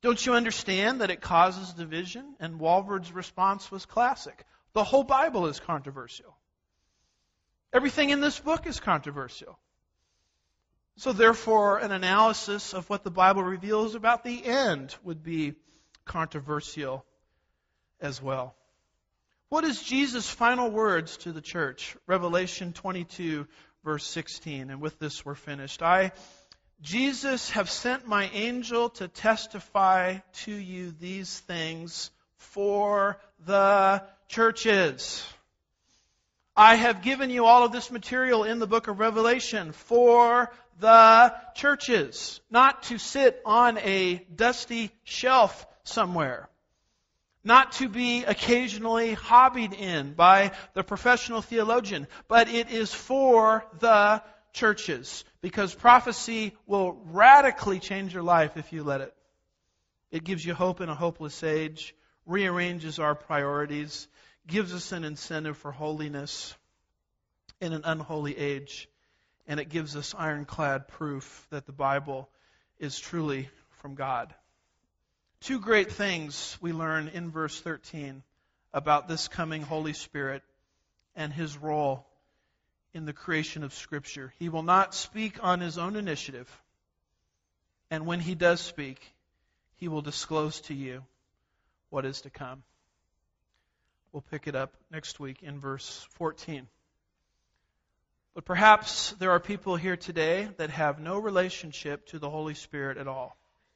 Don't you understand that it causes division? And Walvoord's response was classic. The whole Bible is controversial. Everything in this book is controversial. So therefore, an analysis of what the Bible reveals about the end would be controversial as well. What is Jesus' final words to the church? Revelation 22, verse 16. And with this we're finished. Jesus, have sent my angel to testify to you these things for the churches. I have given you all of this material in the book of Revelation for the churches, not to sit on a dusty shelf somewhere, not to be occasionally hobbied in by the professional theologian, but it is for the churches, because prophecy will radically change your life if you let it. It gives you hope in a hopeless age, rearranges our priorities, gives us an incentive for holiness in an unholy age, and it gives us ironclad proof that the Bible is truly from God. Two great things we learn in verse 13 about this coming Holy Spirit and His role in the creation of Scripture. He will not speak on His own initiative, and when He does speak, He will disclose to you what is to come. We'll pick it up next week in verse 14. But perhaps there are people here today that have no relationship to the Holy Spirit at all.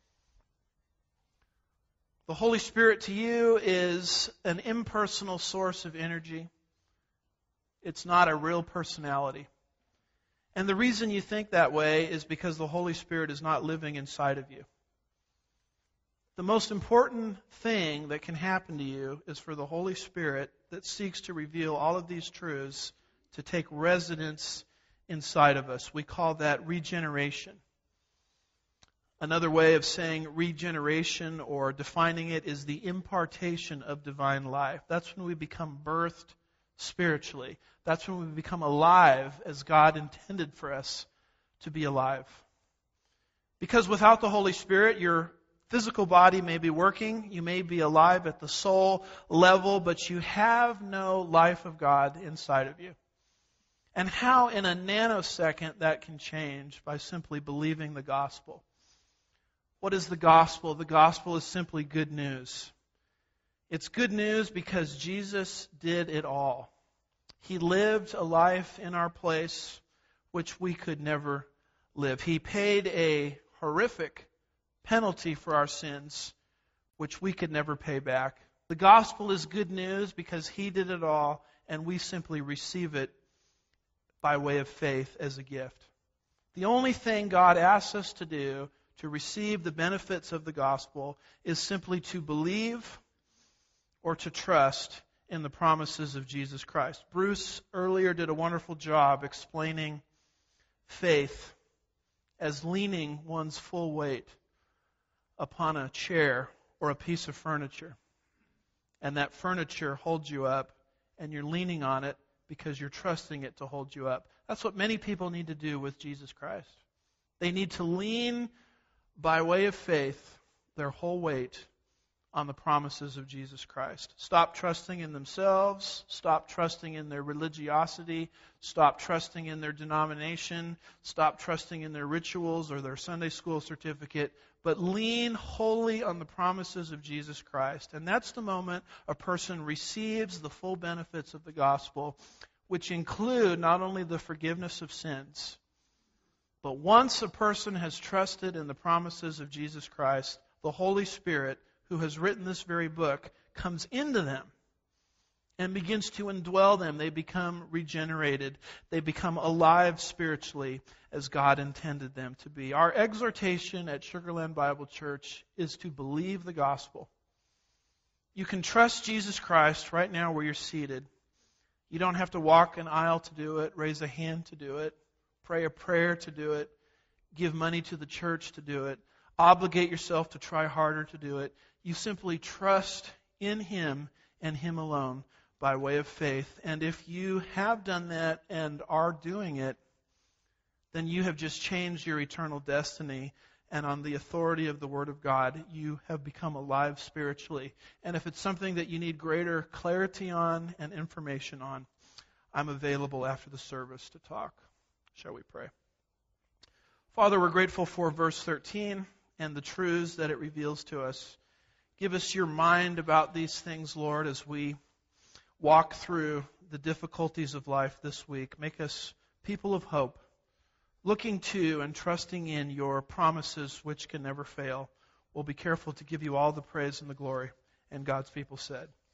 The Holy Spirit to you is an impersonal source of energy. It's not a real personality. And the reason you think that way is because the Holy Spirit is not living inside of you. The most important thing that can happen to you is for the Holy Spirit that seeks to reveal all of these truths to take residence inside of us. We call that regeneration. Another way of saying regeneration or defining it is the impartation of divine life. That's when we become birthed spiritually. That's when we become alive as God intended for us to be alive. Because without the Holy Spirit, your physical body may be working, you may be alive at the soul level, but you have no life of God inside of you. And how in a nanosecond that can change by simply believing the gospel. What is the gospel? The gospel is simply good news. It's good news because Jesus did it all. He lived a life in our place which we could never live. He paid a horrific penalty for our sins which we could never pay back. The gospel is good news because He did it all, and we simply receive it by way of faith as a gift. The only thing God asks us to do to receive the benefits of the gospel is simply to believe or to trust in the promises of Jesus Christ. Bruce earlier did a wonderful job explaining faith as leaning one's full weight upon a chair or a piece of furniture. And that furniture holds you up, and you're leaning on it because you're trusting it to hold you up. That's what many people need to do with Jesus Christ. They need to lean by way of faith their whole weight on the promises of Jesus Christ. Stop trusting in themselves. Stop trusting in their religiosity. Stop trusting in their denomination. Stop trusting in their rituals or their Sunday school certificate. But lean wholly on the promises of Jesus Christ. And that's the moment a person receives the full benefits of the gospel, which include not only the forgiveness of sins, but once a person has trusted in the promises of Jesus Christ, the Holy Spirit, who has written this very book, comes into them and begins to indwell them. They become regenerated. They become alive spiritually as God intended them to be. Our exhortation at Sugar Land Bible Church is to believe the gospel. You can trust Jesus Christ right now where you're seated. You don't have to walk an aisle to do it, raise a hand to do it, pray a prayer to do it, give money to the church to do it, obligate yourself to try harder to do it. You simply trust in Him and Him alone by way of faith. And if you have done that and are doing it, then you have just changed your eternal destiny and on the authority of the Word of God, you have become alive spiritually. And if it's something that you need greater clarity on and information on, I'm available after the service to talk. Shall we pray? Father, we're grateful for verse 13 and the truths that it reveals to us. Give us your mind about these things, Lord, as we walk through the difficulties of life this week. Make us people of hope, looking to and trusting in your promises which can never fail. We'll be careful to give you all the praise and the glory. And God's people said,